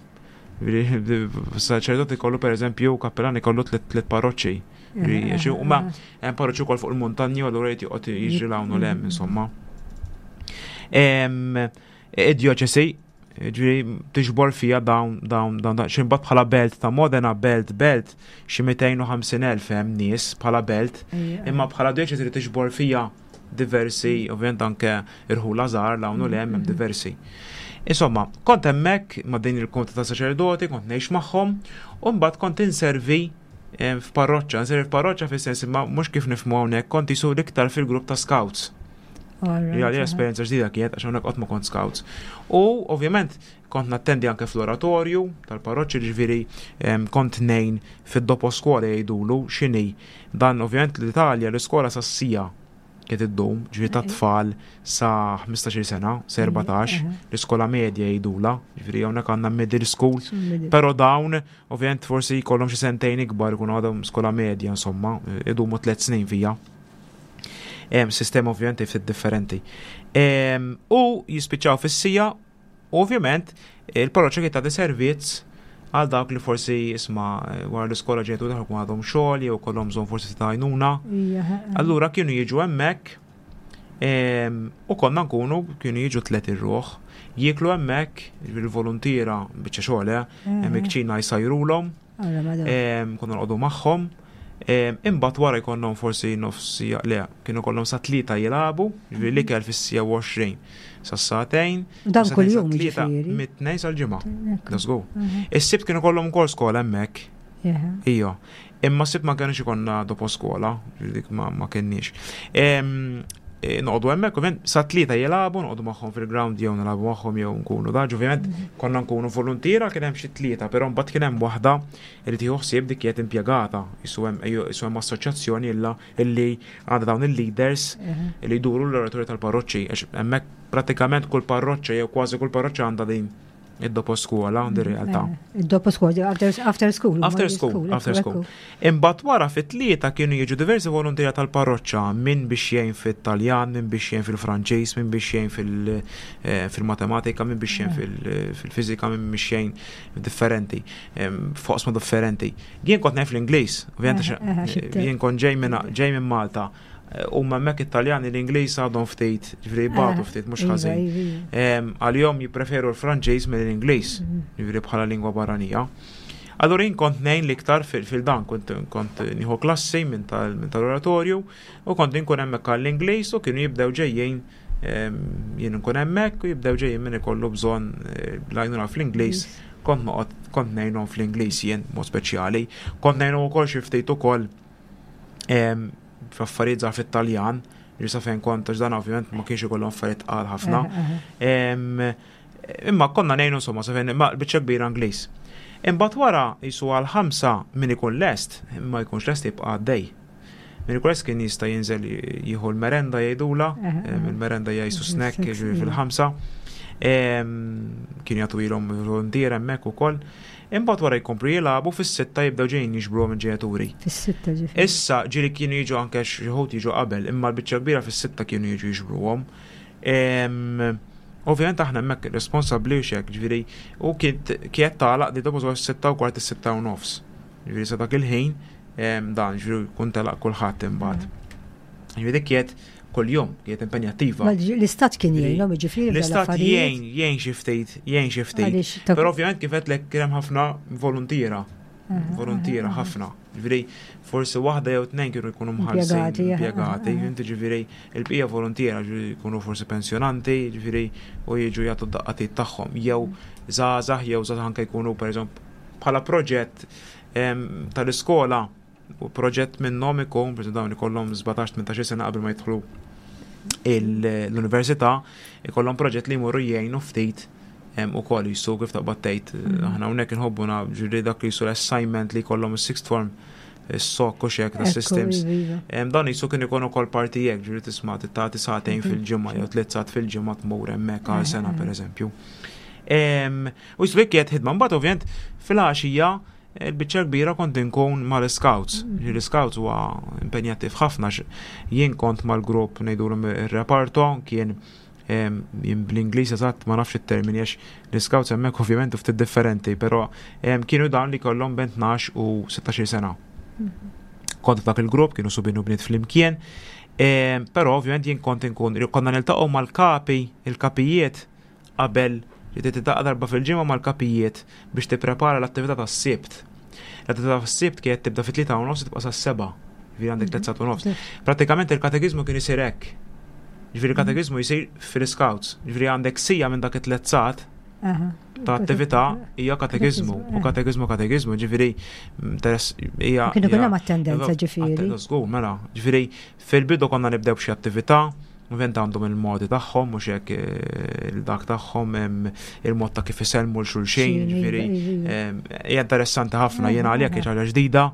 Saċerdoti kollu per eżempju kappellani kollu tliet parroċċi. Ma hemm parroċċi wkoll fuq il-muntanji u allura jrid joqgħod jiġri hawn u hemm insomma. Id-dioċesi ġifieri tiġbor fiha dawn dawn dawn xi mbagħad bħala belt ta' Modena belt belt xi mitejn u ħamsin elf hemm nies bħala belt, imma bħala dioċesi li tiġbor fiha diversi, ovvjament anke irħula żgħar hawn u hemm hemm diversi. Insomma, kont hemmhekk ma' din il-komunità ta' saċerdoti, kont ngħix magħhom, u mbagħad kont inservi f'parroċċa, nservi f'parroċċa fis-sens imma mhux kif nifhmu hawnhekk, kont isu iktar fil-grupp ta' scouts. Jgħalli esperjenza ġdida kienet għax hawnhekk qatt ma kont scouts. U ovvjament kont nattendi anke fl-oratorju tal-parroċċa, ġifieri kont ngħin fid-dopo skola jgħidulu x'inhi dan ovvjament l-Italja l-iskola sassija kiet id-dum, ġifieri ta' tfal sa ħmistax-il sena, sa erbatax, l-iskola medja jgħidula, ġifieri hawnhekk għandna middle school, però dawn ovvjament forsi jkollhom xi sentejn ikbar ikun għadhom skola medja insomma, idumu tliet snin fija. Hemm sistema ovvjament ftit differenti. U jispiċċaw fis-sija, ovvjament il-parroċċa kienet tagħti servizz għal dawk li forsi isma' wara l-iskola ġejtu daħlu għadhom xogħol jew kollhom bżonn forsi ta' għajnuna. Allura kienu jiġu hemmhekk u konna nkunu kienu jiġu tliet irruħ, jieklu hemmhekk il-volontira biċċa xogħol hemmhekk ċina jsajrulhom, konna nqogħdu magħhom. Imbagħad wara jkollhom forsi nofsija le, kienu kollhom sa tlieta jilagħbu, ġifieri li kell fis-sija għoxrin sa satejn. Dan kuljum ġifieri. Mit-tnejn sal-ġimgħa. Let's go. Is-sibt kienu kollhom ukoll skola hemmhekk. Ija. Imma s-sibt ma kienx ikollna dopo skola, dik ma kienniex. Noqogħdu hemmhekk, ovvjament sa tlieta jilagħbu, noqogħdu magħhom fil-ground jew nilagħbu magħhom jew nkunu daġ, ovvjament konna nkunu volontiera kien hemm xi tlieta, però mbagħad kien hemm waħda li tieħu ħsieb dik kienet impjegata, isu hemm assoċjazzjoni illa illi għandha dawn il-leaders li jduru l-oratorji tal-parroċċi, għax hemmhekk prattikament kull parroċċa jew kważi kull parroċċa għandha din id-dopo skola għandi realtà. Id-dopo skola, after school. After school, after school. Imbagħad wara fit-tlieta kienu jiġu diversi volontira tal-parroċċa minn biex jgħin fit-Taljan, minn biex jgħin fil-Franċiż, minn biex jgħin fil-matematika, minn biex jgħin fil-fiżika, minn biex jgħin differenti, foqsma differenti. Jien kont naf l-Ingliż, ovvjament jien kont ġej minn Malta. u memmek Italjani l-Ingliż għadhom ftit, ġifieri bagħtu ftit mhux ħażin. Għalihom jippreferu l-Franċiż mill-Ingliż, ġifieri bħala lingwa barranija. Allura jien kont ngħin l-iktar fil-dan, kont nieħu klassi minn tal-oratorju u kont inkun hemmhekk għall-Ingliż u kienu jibdew ġejjin jien nkun hemmhekk u jibdew ġejjin min ikollu bżonn l-għajnuna fl-Ingliż, kont noqgħod kont ngħinhom fl-Ingliż jien mod speċjali, kont ngħinhom ukoll xi ftit ukoll f'affarijiet żgħar fit-Taljan, ġisa fejn kont għax dan ovvjament ma kienx ikollhom affarijiet qal ħafna. Imma konna ngħinu insomma sa fejn biċċa kbira Ingliż. Imbagħad wara jisu għal ħamsa min ikun lest, ma jkunx lest jibqa' għaddej. Min ikun lest kien jista' jinżel jieħu l-merenda jgħidula, il-merenda jgħisu snack fil-ħamsa. Kien jagħtu ilhom volontier hemmhekk ukoll. Imbagħad wara jkomplu jilagħbu fis-sitta jibdew ġejjin jiġbruhom il-ġenituri. Fis-sitta ġifieri. Issa ġieli kienu jiġu anke xi ħud jiġu qabel, imma l-biċċa kbira fis-sitta kienu jiġu jiġbruhom. Ovvjament aħna hemmhekk responsabbli x'hekk, ġifieri u kien tagħlaq di dopo sitta u kwart is-sitta u nofs. Ġifieri sa dak il-ħin dan ġifieri kun telaq kulħadd imbagħad. Ġifieri dik kiet kull-jum, kiet impenjattiva. L-istat kien jgħinhom jiġifieri l-istat jgħin jgħin xi ftit, jgħin xi ftit. Però ovvjament kif qedlek kien hemm ħafna volontiera. Volontiera ħafna. Ġifieri forsi waħda jew tnejn kienu jkunu mħallsin impjegati, inti ġifieri il-bqija volontiera jkunu forsi pensjonanti, ġifieri u jiġu jagħtu d-daqqatiet tagħhom jew żgħażagħ jew żgħażagħ anke jkunu pereżempju bħala proġett tal-iskola u proġett minnhom ikun pereżempju dawn ikollhom sbatax tmintax sena qabel ma jidħlu l-università, ikollhom proġett li jmorru jgħinu ftit ukoll jisu kif taqbad tgħid. Aħna hawnhekk inħobbuna ġifieri dak li jisu l-assignment li jkollhom is-sixth form is-sok u xek ta' systems. Dan jisu kien ikun ukoll partijek, ġifieri tisma' tagħti sa'tejn fil-ġimgħa jew tliet sa'at fil-ġimgħa tmur hemmhekk għal sena pereżempju. U jisu dik qiegħed ħidma mbagħad ovvjament fil-għaxija il-biċċa kbira kont inkun mal-scouts. L-scouts huwa impenjattiv ħafna jien kont mal-grupp ngħidulhom ir-reparto kien jien bl-Ingliż eżatt ma nafx it-termini għax l-scouts hemmhekk ovvjament ftit differenti, però kienu dawn li kollhom bejn tnax u sittax-il sena. Kont dak il-grupp kienu subinu bniet flimkien, però ovvjament jien kont inkun konna niltaqgħu mal-kapi, il-kapijiet qabel li titaqqa darba fil-ġimgħa mal-kapijiet biex tipprepara l-attività tas-sibt. L-attività tas-sibt kienet tibda fit-tlieta u nofs tibqa' sas-seba', ġifieri għandek tliet sa'at u nofs. Prattikament il-katekiżmu kien isir hekk. Ġifieri il-katekiżmu jsir fil-scouts, ġifieri għandek sija minn dak it-tliet sa'at ta' attività hija katekiżmu u katekiżmu katekiżmu, ġifieri hija. Kienu kien hemm attendenza ġifieri. Żgur, mela, ġifieri fil-bidu konna nibdew b'xi attività. Ovvjament għandhom il-modi tagħhom mhux hekk il-dak tagħhom il-mod ta' kif isellmu l-xulxejn, ġifieri hija interessanti ħafna jiena għalija kien ħaġa ġdida.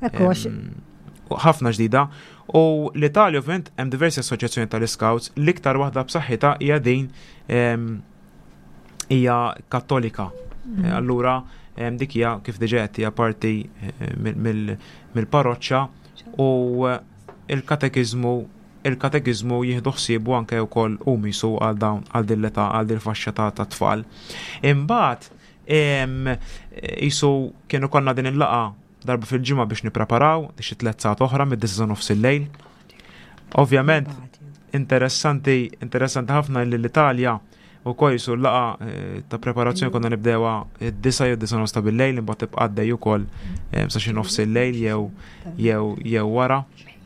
Ħafna ġdida. U l-Italja ovvjament hemm diversi assoċjazzjoni tal-Scouts, l-iktar waħda b'saħħitha hija din hija Kattolika. Allura dik hija kif diġà hija parti mill-parroċċa u il-katekiżmu il-katekiżmu jieħdu ħsiebu anke wkoll hum jisu għal dawn għal din l-età għal din faxxa ta' tfal. Imbagħad jisu kienu konna din il-laqa darba fil-ġimgħa biex nippreparaw xi tliet sa'at oħra mid-disa nofs il-lejl. Ovvjament interessanti interessanti ħafna li l-Italja wkoll jisu l-laqa ta' preparazzjoni konna nibdewha id-disa jew disa nofs ta' bil-lejl imbagħad tibqa' għaddej ukoll sa xi nofs il-lejl jew jew jew wara.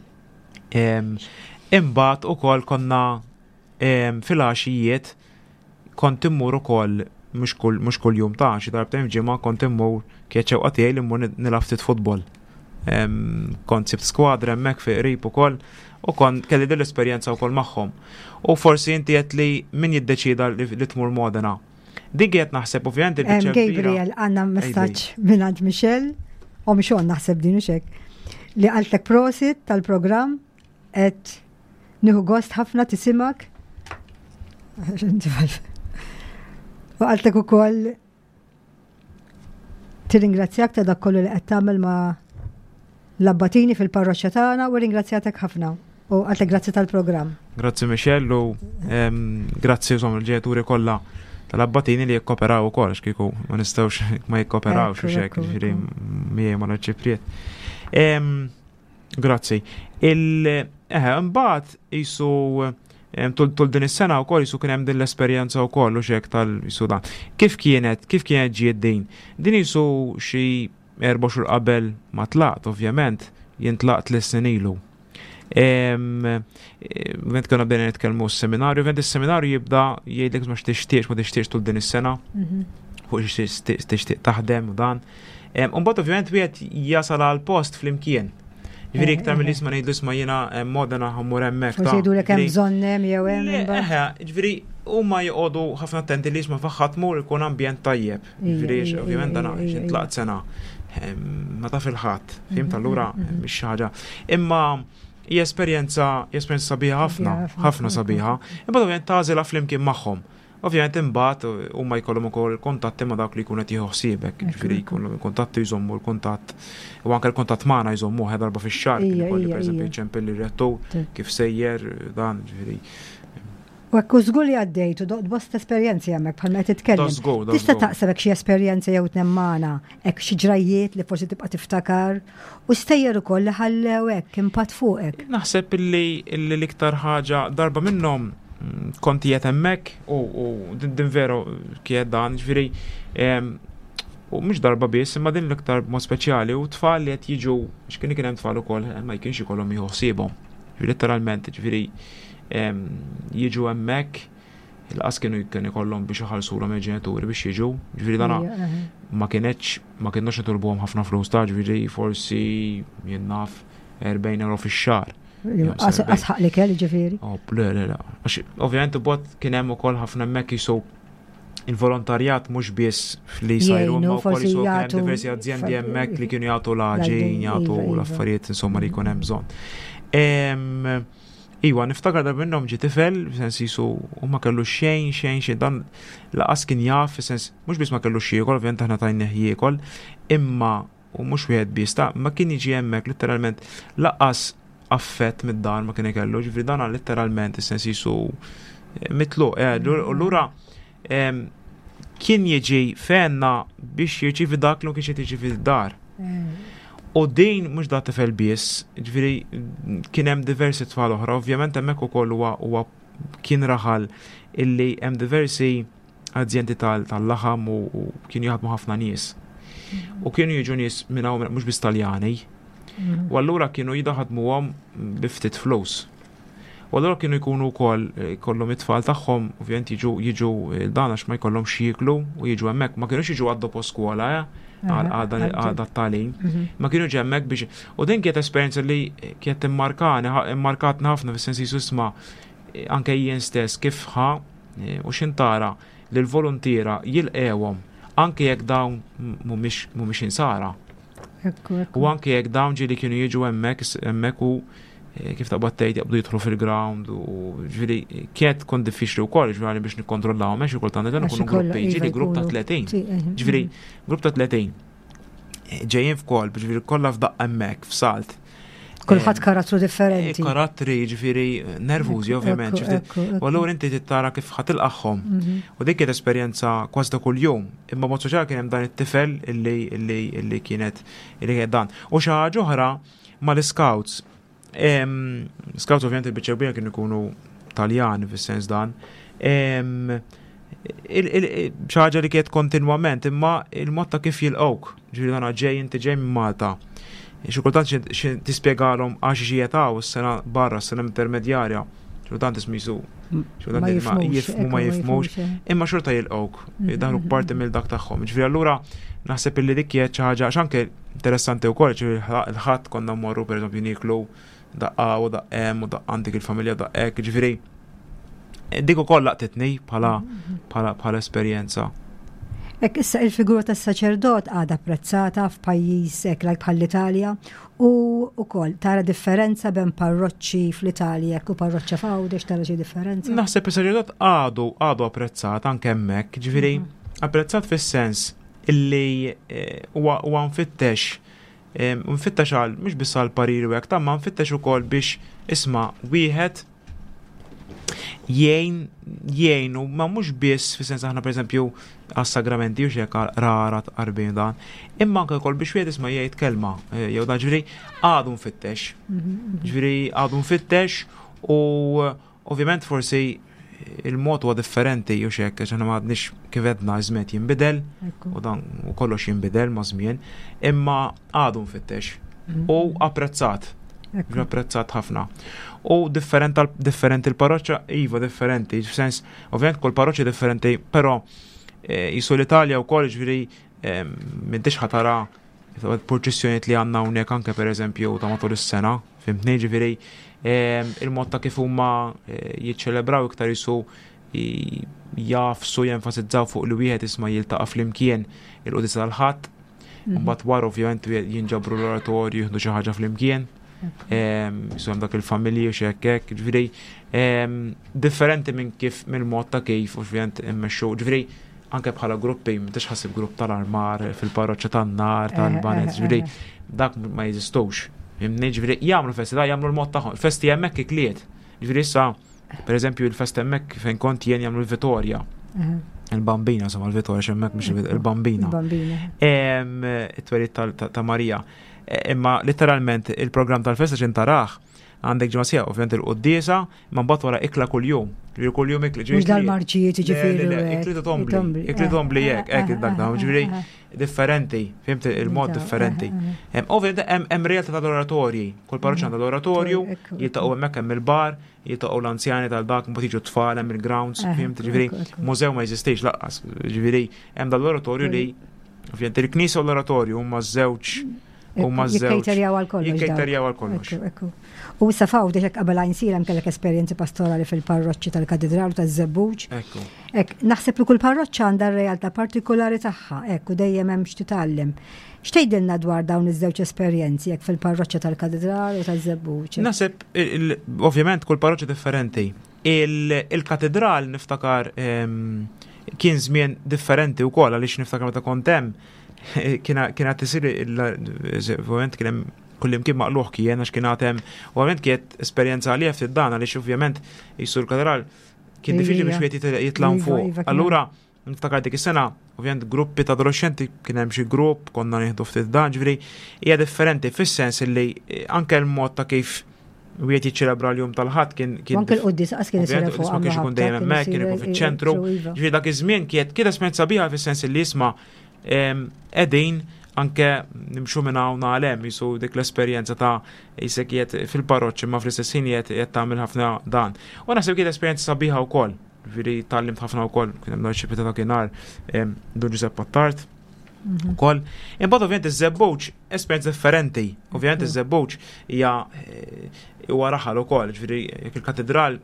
Imbagħad ukoll konna fil-għaxijiet kont immur ukoll mhux kull mhux kull jum ta' xi darbtejn f'ġimgħa kont immur kienet xewqa tiegħi li mmur nilgħab ftit futbol. Kont sibt skwadra hemmhekk fi qrib ukoll u kont kelli din l-esperjenza wkoll magħhom. U forsi inti qed li min jiddeċida li tmur Modena. Dik qed naħseb ovvjament il-biċċa kbira. Gabriel għandna messaġġ minn għand Michelle u mhux naħseb din hekk li qaltek prosit tal-programm qed nieħu gost ħafna tisimak. U għaltek ukoll tirringrazzjak ta' dak kollu li qed tagħmel ma' l-abbatini fil-parroċċja tagħna u ringrazzjatek ħafna. U għaltek grazzi tal-programm. Grazzi Michelle u grazzi żomm il-ġenituri kollha tal-abbatini li jikkoperaw ukoll għax kieku ma nistgħux ma jikkoperawx u xek ġifieri miegħi ma Ċipriet. Grazzi. Il-eħe, mbagħad isu tul din is-sena wkoll isu kien hemm din l-esperjenza wkoll u xek tal-isu dan. Kif kienet, kif kienet ġiet din? Din isu xi erba' xhur qabel ma tlaqt, ovvjament, jien tlaqt l-snin ilu. Vent kena bdejna nitkellmu s-seminarju, vent is-seminarju jibda jgħidlek ma tixtieqx ma tixtieqx tul din is-sena, fuq tixtieq taħdem u dan. Mbagħad ovvjament wieħed jasal għal post flimkien. Ġifieri iktar milli isma' ngħidlu isma' jiena Modena ħammur hemmhekk. Forsi jgħidulek hemm bżonn hemm jew hemm. Eħe, ġifieri huma joqogħdu ħafna attenti li isma' faħħat tmur ikun ambjent tajjeb. Ġifieri ovvjament dan tlaqt sena ma taf il-ħadd, fimt allura mhix ħaġa. Imma hija esperjenza esperjenza sabiħa ħafna, ħafna sabiħa. Imbagħad ovvjament tagħżilha flimkien magħhom. Ovvjament imbagħad huma jkollhom ukoll kontatti ma' dawk li jkunu qed jieħu ħsiebek, ġifieri jkollhom kontatti jżommu l-kuntatt u anke l-kuntatt magħna jżommu ħed darba fix-xahar, jkolli pereżempju jċempel ir-rettur kif sejjer dan ġifieri. U hekk żgur li għaddejt u bost esperjenzi hemmhekk bħalma qed titkellem. Tista' taqsebek xi esperjenza jew tnemmana hekk xi ġrajiet li forsi tibqa' tiftakar u stejjer ukoll li ħallew hekk impatt fuqek. Naħseb illi l-iktar ħaġa darba minnhom konti qed hemmhekk u din veru kien dan ġifieri u mhux darba biss imma din l-iktar mod speċjali u tfal li qed jiġu x'kien kien hemm tfal ukoll ma jkienx ikollhom jieħu ħsiebhom. Letteralment ġifieri jiġu hemmhekk il-qas kienu kien ikollhom biex iħallsulhom il-ġenituri biex jiġu, ġifieri dana ma kienx ma kienux nitolbuhom ħafna flus ta' ġifieri forsi jien naf erbgħin euro fix-xahar. Asħaq li kelli ġifieri. Oh, le, le, le. Ovvjament bot kien hemm ukoll ħafna hemmhekk jisu il-volontarjat mhux biss li jsajru ma wkoll jisu kien hemm diversi azzjendi hemmhekk li kienu jagħtu l-ħaġin, jagħtu l-affarijiet insomma li jkun hemm bżonn. Iwa, niftakar dar minnhom ġi tifel, sens jisu huma kellu xejn xejn xejn dan laqas kien jaf, sens mhux biss ma kellu xiekol, ovvjament aħna tajnieh jiekol, imma u mhux wieħed biss ta' ma kien jiġi hemmhekk letteralment laqas affett mid-dar ma kien ikellu, ġifri dan letteralment is-sens jisu mitlu, u lura kien jiġi fenna biex jirċievi dak li kien jiġi dar. U din mhux da tifel biss, ġifieri kien hemm diversi tfal oħra, ovvjament hemmhekk ukoll huwa kien raħal illi hemm diversi azzjendi tal-laħam u kienu jaħdmu ħafna nies. U kienu jiġu nies minn hawn mhux biss Taljani. U allura kienu jidaħadmuhom bi ftit flus. U allura kienu jkunu wkoll jkollhom it-tfal tagħhom ovvjament jiġu jiġu dan għax ma jkollhomx jieklu u jiġu hemmhekk, ma kienux jiġu għad-dopo skola għadda t-talim. Ma kienu ġemmek biex. U din kiet esperienza li kiet immarkani, immarkatna ħafna fis-sens jisu isma' anke jien stess kif ħa u xintara li l-volontira jilqewhom anke jekk dawn mhumiex insara. U anke jekk dawn ġieli kienu jiġu hemmhekk hemmhekk u kif taqbad tgħid jaqbdu jidħlu fil-ground u ġifieri kienet tkun diffiċli wkoll ġifieri biex nikkontrollawhom hekk kultant dan ikunu gruppi, ġieli grupp ta' tletin. Ġifieri grupp ta' tletin. Ġejjin f'kolb, ġifieri kollha f'daqqa hemmhekk f'salt. Kulħadd karattru differenti. Karattri ġifieri nervużi ovvjament. U allura inti tittara kif ħatilqahom. U dik kienet esperjenza kważi ta' kuljum. Imma mod soċjali kien hemm dan it-tifel illi illi illi kienet illi kienet dan. U xi ħaġa oħra mal-scouts. Scouts ovvjament il-biċċerbija kienu jkunu Taljani fis-sens dan. Xaġa li kiet kontinwament, imma il-mod ta' kif jilqawk. Ġifieri dan ġej inti ġej minn Malta. Xukultant tispjegalhom għax xietaw s-sena barra, s-sena intermedjarja. Xukultant ismisu. Ma jifmu ma jifmux. Imma xorta jilqawk. Daħlu parti mill dak tagħhom. Ġifieri allura naħseb illi dik kiet xi ħaġa x'anke interessanti wkoll, ġifieri il-ħadd konna mmorru pereżempju niklu daqqa u daqqem u daqqantik il-familja daqqek, ġifieri dik ukoll laqtitni bħala bħala esperjenza. Ek issa il-figura tas-saċerdot għadha apprezzata f'pajjiż hekk bħall-Italja u wkoll tara differenza bejn parroċċi fl-Italja u parroċċa f'Għawdex tara xi differenza? Naħseb is-saċerdot għadu għadu apprezzat anke hemmhekk, ġifieri apprezzat fis-sens illi huwa nfittex nfittex għal mhux biss għal pariri u hekk, tamma nfittex ukoll biex isma' wieħed jgħin jgħinu ma mhux biss fis-sens aħna pereżempju għas-sagramenti u xek rara tqarbin dan, imma anke wkoll biex wieħed isma' jgħid kelma jew da ġifieri għadu nfittex. Ġifieri għadu nfittex u ovvjament forsi il-mod huwa differenti jew xek għax aħna m'għadniex kif għedna żmiet jinbidel u dan u kollox jinbidel ma' żmien, imma għadu nfittex u apprezzat. Apprezzat ħafna. U differenti differenti il-parroċċa, iva differenti, f'sens, ovvjament kull parroċċa differenti, però jisu l-Italja wkoll ġifieri m'intix ħatara proċessjonijiet li għandna hawnhekk anke pereżempju ta' matul is-sena, fimtni ġifieri il-mod ta' kif huma jiċċelebraw iktar jisu jafsu jenfasizzaw fuq li wieħed isma' jiltaqa' flimkien il-qudis tal-ħadd, mbagħad wara ovvjament jinġabru l-oratorju jieħdu xi ħaġa flimkien. Jisum dak il-familji u xekkek, ġviri differenti minn kif minn mod ta' kif u ġviri immexxu, ġviri anke bħala gruppi, m'intix ħassib grupp tal-armar fil-parroċċa tan-nar, tal-banet, ġviri dak ma jeżistux. Ġviri jagħmlu festi, da jagħmlu l-mod tagħhom. Festi hemmhekk ikliet. Ġviri issa, pereżempju il-fest hemmhekk fejn kont jien jagħmlu l-Vittorja. Il-Bambina, insomma l-Vittorja x'hemmhekk mhux il-Bambina. It-twelit ta' Marija. Imma literalment il-programm tal-festa ġin taraħ għandek ġemasija ovvjament il-qoddisa imma mbagħad wara ikla kuljum. Ġifieri kuljum ikli ġifieri. Mhux dal-marċijiet ġifieri. Ikli tombli, ikli tombli hekk, hekk dak dawn ġifieri differenti, fimt il-mod differenti. Ovvjament hemm realtà tal-oratorji, kull parroċċa għandha l-oratorju, jiltaqgħu hemmhekk hemm il-bar, jiltaqgħu l-anzjani tal-dak mbagħad jiġu tfal hemm il-grounds, fimt ġifieri mużew ma jeżistix laqqas, ġifieri hemm dal-oratorju li ovvjament il-knisja u l-oratorju huma żewġ u mażżewġ jikkejterjaw għal kollox. U issa faw deċek qabel għajnsir hemm kellek esperjenzi pastorali fil-parroċċi tal-Katedralu taż-Żebbuġ. Hekk naħseb li kull parroċċa għandha r-realtà partikolari tagħha, hekk u dejjem hemm x'titgħallem. X'tgħidilna dwar dawn iż-żewġ esperjenzi hekk fil-parroċċa tal-Katedralu taż-Żebbuġ? Naħseb ovvjament kull parroċċa differenti. Il-Katedral niftakar kien żmien differenti wkoll għaliex niftakar meta kont hemm kiena tisir ovvjament kien hemm kullim kien maqluħ kien għax kien hemm ovvjament kienet esperjenza għalija ftit dan għaliex ovvjament jisur katedral kien diffiċli biex wieħed jitlaw fuq. Allura niftakar dik is-sena ovvjament gruppi ta' adolescenti kien hemm xi grupp konna nieħdu ftit dan ġifieri hija differenti fis-sens li anke l-mod ta' kif wieħed jiċċelebra l-jum tal-ħadd kien kien anke l-qudies qas kien isir fuq ma kienx ikun dejjem hemmhekk kien ikun fiċ-ċentru. Ġifieri dak iż-żmien kienet kien esperjenza biha fis-sens li jisma' edin anke nimxu minn hawn għalem jisu dik l-esperjenza ta' jisek jiet fil-parroċċi ma fl-istess ħin jiet tagħmel ħafna dan. U naħseb kien esperjenza sabiħa wkoll, ġifieri tallimt ħafna wkoll kien hemm xi ta' kienar Don Giuseppe Pattart ukoll. Imbagħad ovvjament iż-Żebbuġ esperjenza differenti. Ovvjament iż-Żebbuġ hija huwa raħal ukoll, ġifieri jekk il-katedral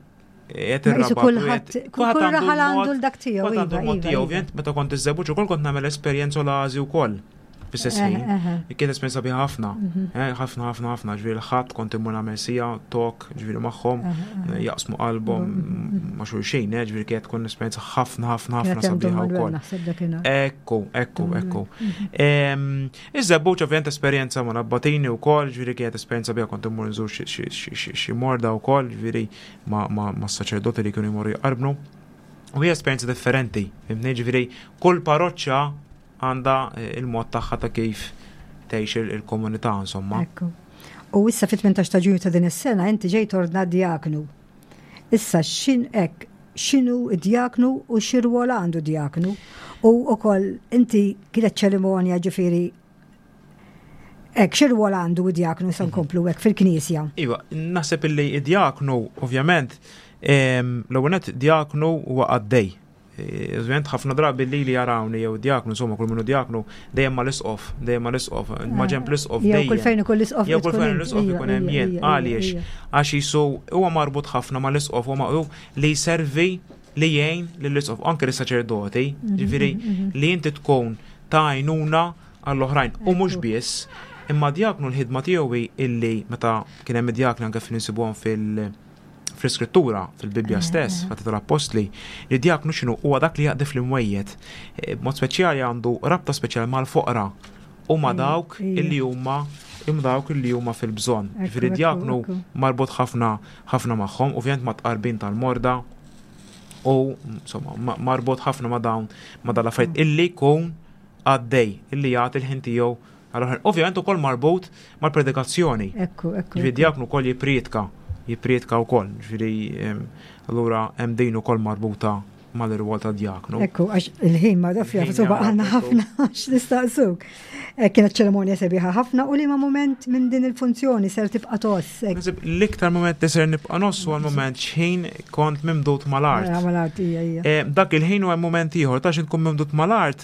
Kulħadd raħal għandu l-dak tiegħu. Ovvjament meta kont iż-Żebbuġ ukoll kont nagħmel esperjenza l-Għażi wkoll. Fis-sess ħin. Kien esperjenza biha ħafna. Ħafna ħafna ħafna ġifieri l-ħadd kont immur nagħmel sija tok ġifieri magħhom jaqsmu qalbhom ma' xulxin, ġifieri kienet tkun esperjenza ħafna ħafna ħafna sabiħa wkoll. Ekku, ekku, ekku. Iż-Żebbuġ ovvjament esperjenza ma' nabbatini wkoll, ġifieri kienet esperjenza biha kont immur nżur xi morda wkoll, ġifieri ma' saċerdoti li kienu jmorru jqarbnu. U hija esperjenza differenti, fimni ġifieri kull parroċċa għandha il-mod tagħha ta' kif tgħix il-komunità insomma. U issa fit-tmintax ta' Ġunju ta' din is-sena inti ġejt ordnat diaknu. Issa x'in hekk x'inhu d-diaknu u x'irwol għandu diaknu u wkoll inti kienet ċerimonja ġifieri hekk x'irwol għandu d-diaknu se nkomplu hekk fil-Knisja. Iva, naħseb illi d-diaknu ovvjament l-ewwel nett diaknu huwa għaddej. Ovvjament ħafna drabi li li jarawni jew diaknu insomma kull minnu diaknu dejjem ma l-isqof, dejjem ma l-isqof, ma ġemp l-isqof dejjem. Jew kull fejn ukoll l-isqof. Jew kull fejn l-isqof ikun hemm jien għaliex għax jisu huwa marbut ħafna ma l-isqof huwa maqrub li jservi li jgħin lill-isqof anke lis-saċerdoti, ġifieri li inti tkun ta' għajnuna għall-oħrajn u mhux biss, imma diaknu l-ħidma tiegħu illi meta kien hemm diakni anke fil-insibuhom fil- fl-iskrittura, fil-Bibja stess, Fatti tal-Apostli, li diaknu x'inhu huwa dak li jaqdef l-imwejjed. B'mod speċjali għandu rabta speċjali mal-foqra u ma' dawk illi huma im dawk illi huma fil-bżonn. Ġifieri diaknu marbut ħafna ħafna magħhom, ovvjament ma' tqarbin tal-morda, u insomma marbut ħafna ma' dawn ma' dal-affarijiet illi jkun għaddej, illi jagħti l-ħin tiegħu. Ovvjament ukoll marbut mal-predikazzjoni. Ekku, ekku. Ġifieri diaknu ukoll jipprietka, jipprietka wkoll. Ġifieri allura hemm din ukoll marbuta mal-irwol ta' diaknu. Ekku, għax il-ħin ma dafja f'suba għandna ħafna għax nistaqsuk. Kienet ċeremonja sebiħa ħafna u li ma' moment minn din il-funzjoni ser tibqa' toss. L-iktar moment li ser nibqa' noss huwa l-moment xejn kont mimdut mal-art. Mal-art hija hija. Dak il-ħin huwa moment ieħor ta' xejn tkun mimdut mal-art.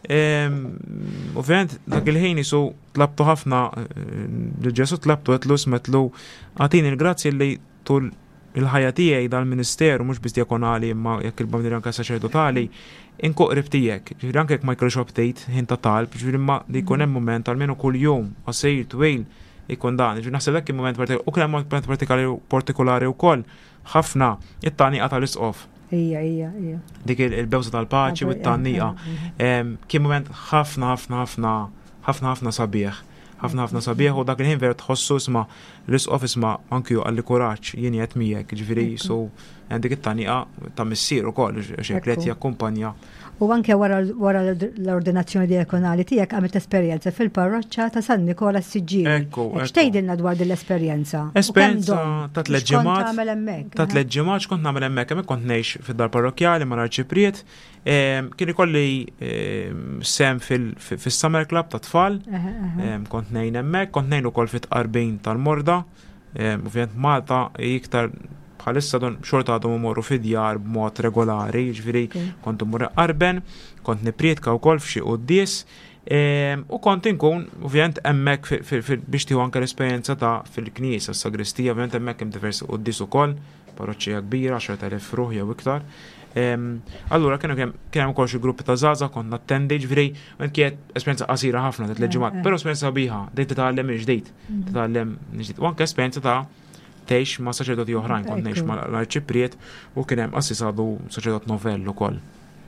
Ovvjament dak il-ħin isu tlabtu ħafna Ġesu tlabtu qed lu smetlu għatini l-grazzi li tul il-ħajja tiegħi dal-Ministeru mhux biss diakonali imma jekk il-bamdir anke saċerdotali inkoq qrib tiegħek. Ġifieri anke jekk ma jkollx update ħin ta' talb, ġifieri ma li jkun hemm mument almenu kuljum qasir twil ikun dan. Ġifieri naħseb dak il-mument partikolari u kien hemm moment partikolari wkoll ħafna it-taniqa tal-isqof. Ija, ija, ija. Dik il-bewza tal-paċi u t-tannija. Kien moment ħafna, ħafna, ħafna, ħafna, ħafna sabiħ. ħafna, ħafna sabiħ u dak il-ħin ver tħossu isma l-isqof isma anki għalli kuraċ jien jgħet mijek, ġifiri, so għandik it-tannija ta' missier u koll, xeklet jakkumpanja. U anke wara l-ordinazzjoni diakonali tiegħek għamilt esperjenza fil-parroċċa ta' San Nikola s-Siġġieri. Ekku, ekku. X'tgħidilna dwar din l-esperjenza? Esperjenza ta' tliet ġimgħat. Ta' Ta' tliet ġimgħat kont nagħmel hemmhekk, hemmhekk kont ngħix fid-dar parrokjali ma' Arċipriet. Kien ikolli sem fis-Summer Club ta' tfal. Kont ngħin hemmhekk, kont ngħin ukoll fit-qarbin tal-Morda. Ovvjament Malta iktar bħalissa don xorta għadhom morru fid-djar b'mod regolari, ġifieri kont imur qarben, kont niprietka wkoll f'xi qudies u kont inkun ovvjament hemmhekk biex tieħu anke l-esperjenza ta' fil-kniesa s-sagristija, ovvjament hemmhekk hemm diversi qudies ukoll, parroċċija kbira, għaxar elef ruħ jew iktar. Allura kienu kien hemm ukoll xi gruppi ta' żgħażagħ kont nattendi, ġifieri kienet esperjenza qasira ħafna ta' tliet ġimgħat, però esperjenza sabiħa, dejt titgħallem il-ġdid, titgħallem il-ġdid. U anke esperjenza ta' tgħix ma' saċerdoti oħrajn, kont ngħix mal-Arċipriet u kien hemm assis għadu saċerdot Novello wkoll.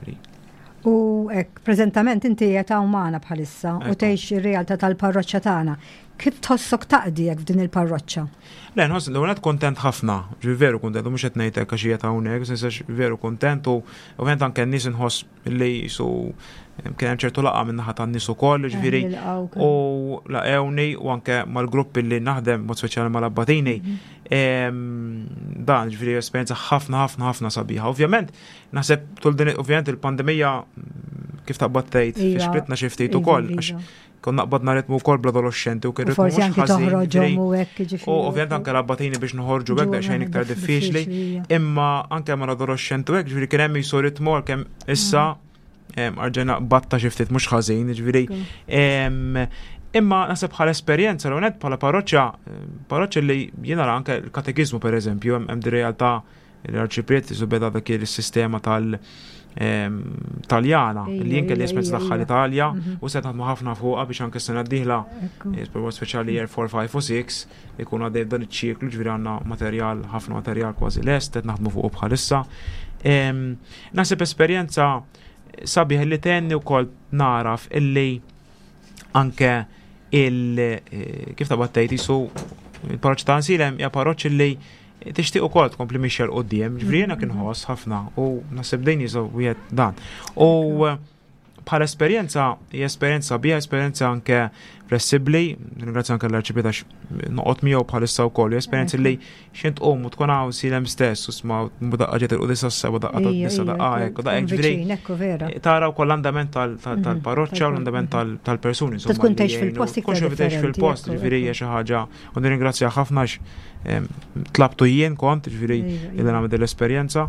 U hekk preżentament inti qiegħed hawn magħna bħalissa u tgħix ir-realtà tal-parroċċja tagħna. Kif tħossok taqdi jekk f'din il-parroċċa? Le, nħoss li għunet kontent ħafna, ġi veru kontent, u mux qed ngħid hekk għax qiegħed hawnhekk, sensax veru kontent u ovvjament anke n-nies inħoss li su kien hemm ċertu laqgħa minn naħa tan-nies ukoll, ġifieri u laqgħuni u anke mal-grupp li naħdem mod speċjali mal-abbatini. Dan ġifieri esperjenza ħafna ħafna ħafna sabiħa. Ovvjament naħseb tul din ovvjament il-pandemija kif taqbad tgħid fi xbritna xi ftit ukoll konna qbadna ritmu wkoll bl-adolescenti u kien ritmu forsi anke toħroġhom u hekk ġifieri. U ovvjament anke l-abbatini biex noħorġu hekk daqsxejn iktar diffiċli, imma anke mal-adolescenti u hekk ġifieri kien hemm jisu ritmu kemm issa arġena batta xi ftit mhux ħażin, ġifieri. Imma naħseb bħala esperjenza l-għonet bħala parroċċja, parroċċja li jiena anke l-katekizmu pereżempju hemm di realtà l-Arċipriet isu beda dak il-sistema tal- Taljana, li jien kelli esperienza daħħal Italja u se naħdmu ħafna fuqha biex anke s-sena d-dieħla program speċjali Year four, five u six ikun għaddej dan iċ-ċiklu, ġifieri għandna materjal, ħafna materjal kważi lest qed naħdmu fuqu bħalissa. Naħseb esperjenza sabiħ li tenni wkoll naraf illi anke il kif tabattejt isu il-parroċċja ta' Ansilem hija parroċċja li tixtieq ukoll tkompli mixja l qudiem, ġifieri jiena kien ħoss ħafna u naħseb dejn jiżgħu wieħed dan. U bħala esperjenza, hija esperjenza bija esperjenza anke flessibbli, ringrazzja anke l-Arċipriet għax noqgħod miegħu bħalissa wkoll, hija esperjenza li xi tqum u tkun hawn silem stess u sma' daqqa ġiet il-qudis s-seba daqqa tad-disa daqqa hekk u daqqa ġifieri tara wkoll l-andament tal-parroċċja u l-andament tal-persuni. Tkun tgħix fil-post iktar differenti. fil-post, ġifieri hija xi ħaġa u nirringrazzja ħafna tlabtu jien kont, ġifieri li nagħmel l-esperjenza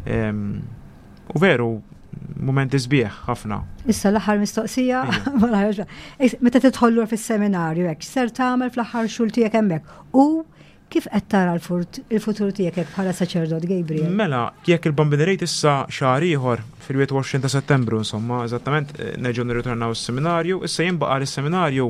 u veru momenti sbieħ ħafna. Issa l-aħħar mistoqsija, meta tidħollu fis-seminarju hekk, ser tagħmel fl-aħħar xhur tiegħek hemmhekk u kif qed tara l-futur tiegħek hekk bħala saċerdot Gabriel? Mela, jekk il-bambinerejt issa xahar ieħor fil-wieħed ta' Settembru, insomma, eżattament nerġgħu nirritornaw is-seminarju, issa jinbaqa' is-seminarju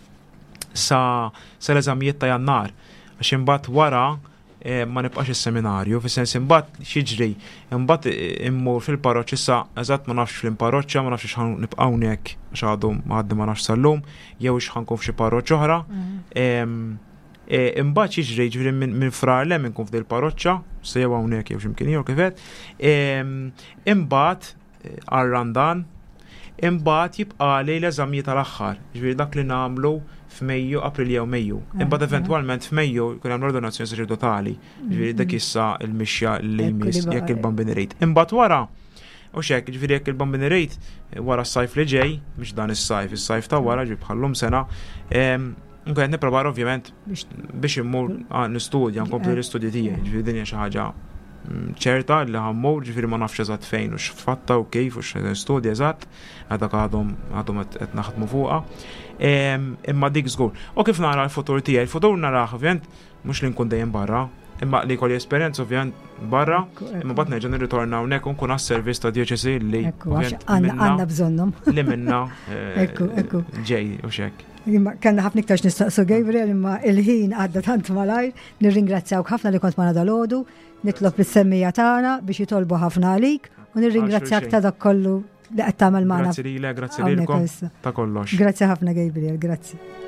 sa l-eżamijiet ta' Jannar, għax imbagħad wara ma nibqax is-seminarju, fis-sens imbagħad xiġri, imbagħad immur fil-parroċċja issa eżatt ma nafx fil-parroċċja, ma nafx x'ħan nibqa' hawnhekk għax għadu ma għaddi ma nafx sal-lum, jew x'ħankun f'xi parroċċja oħra. Imbagħad jiġri ġifieri minn Frarlem inkun f'dil parroċċa, se jew hawnhekk jew x'imkien jew kifet. Imbagħad għar-Randan, imbagħad jibqa' li l-eżamijiet tal-aħħar, ġifieri dak li nagħmlu f'Mejju, April jew Mejju. Imbagħad eventwalment f'Mejju jkun hemm l-ordonazzjoni saċerdotali, ġifieri dak issa l-mixja li jmiss jekk il-bambini rejt. Imbagħad wara u xek, ġifieri jekk il-bambini rejt wara s-sajf li ġej, mhux dan is-sajf, is-sajf ta' wara ġifieri bħallhom sena. Nkun qed nipprovar ovvjament biex immur nistudja, nkompli l-istudji tiegħi, ġifieri din hija xi ħaġa ċerta li ħammur, ġifieri ma nafx eżatt fejn u x'fatta u kif u x'studja eżatt, dak għadhom għadhom qed naħdmu fuqha. Imma dik żgur. U kif nara l-futur tiegħi, il-futur narah ovvjament mhux li nkun dejjem barra, imma li kolli esperjenza ovvjament barra, imma bad nerġa' nirritorna hawnhekk u nkun għas-servizz ta' diocesi li għandna bżonnhom. Li minna ġej u xek. Kanna ħafna iktar nistaqsu Gabriel, imma il-ħin għadda tant malajr, nirringrazzjawk ħafna li kont magħna dalodu, nitlob lis-semmija tagħna biex jitolbu ħafna għalik u nirringrazzjak ta' dak kollu li qed tagħmel magħna. Grazzi lilek, grazzi lilkom ta' kollox. Grazzi ħafna Gabriel, grazzi.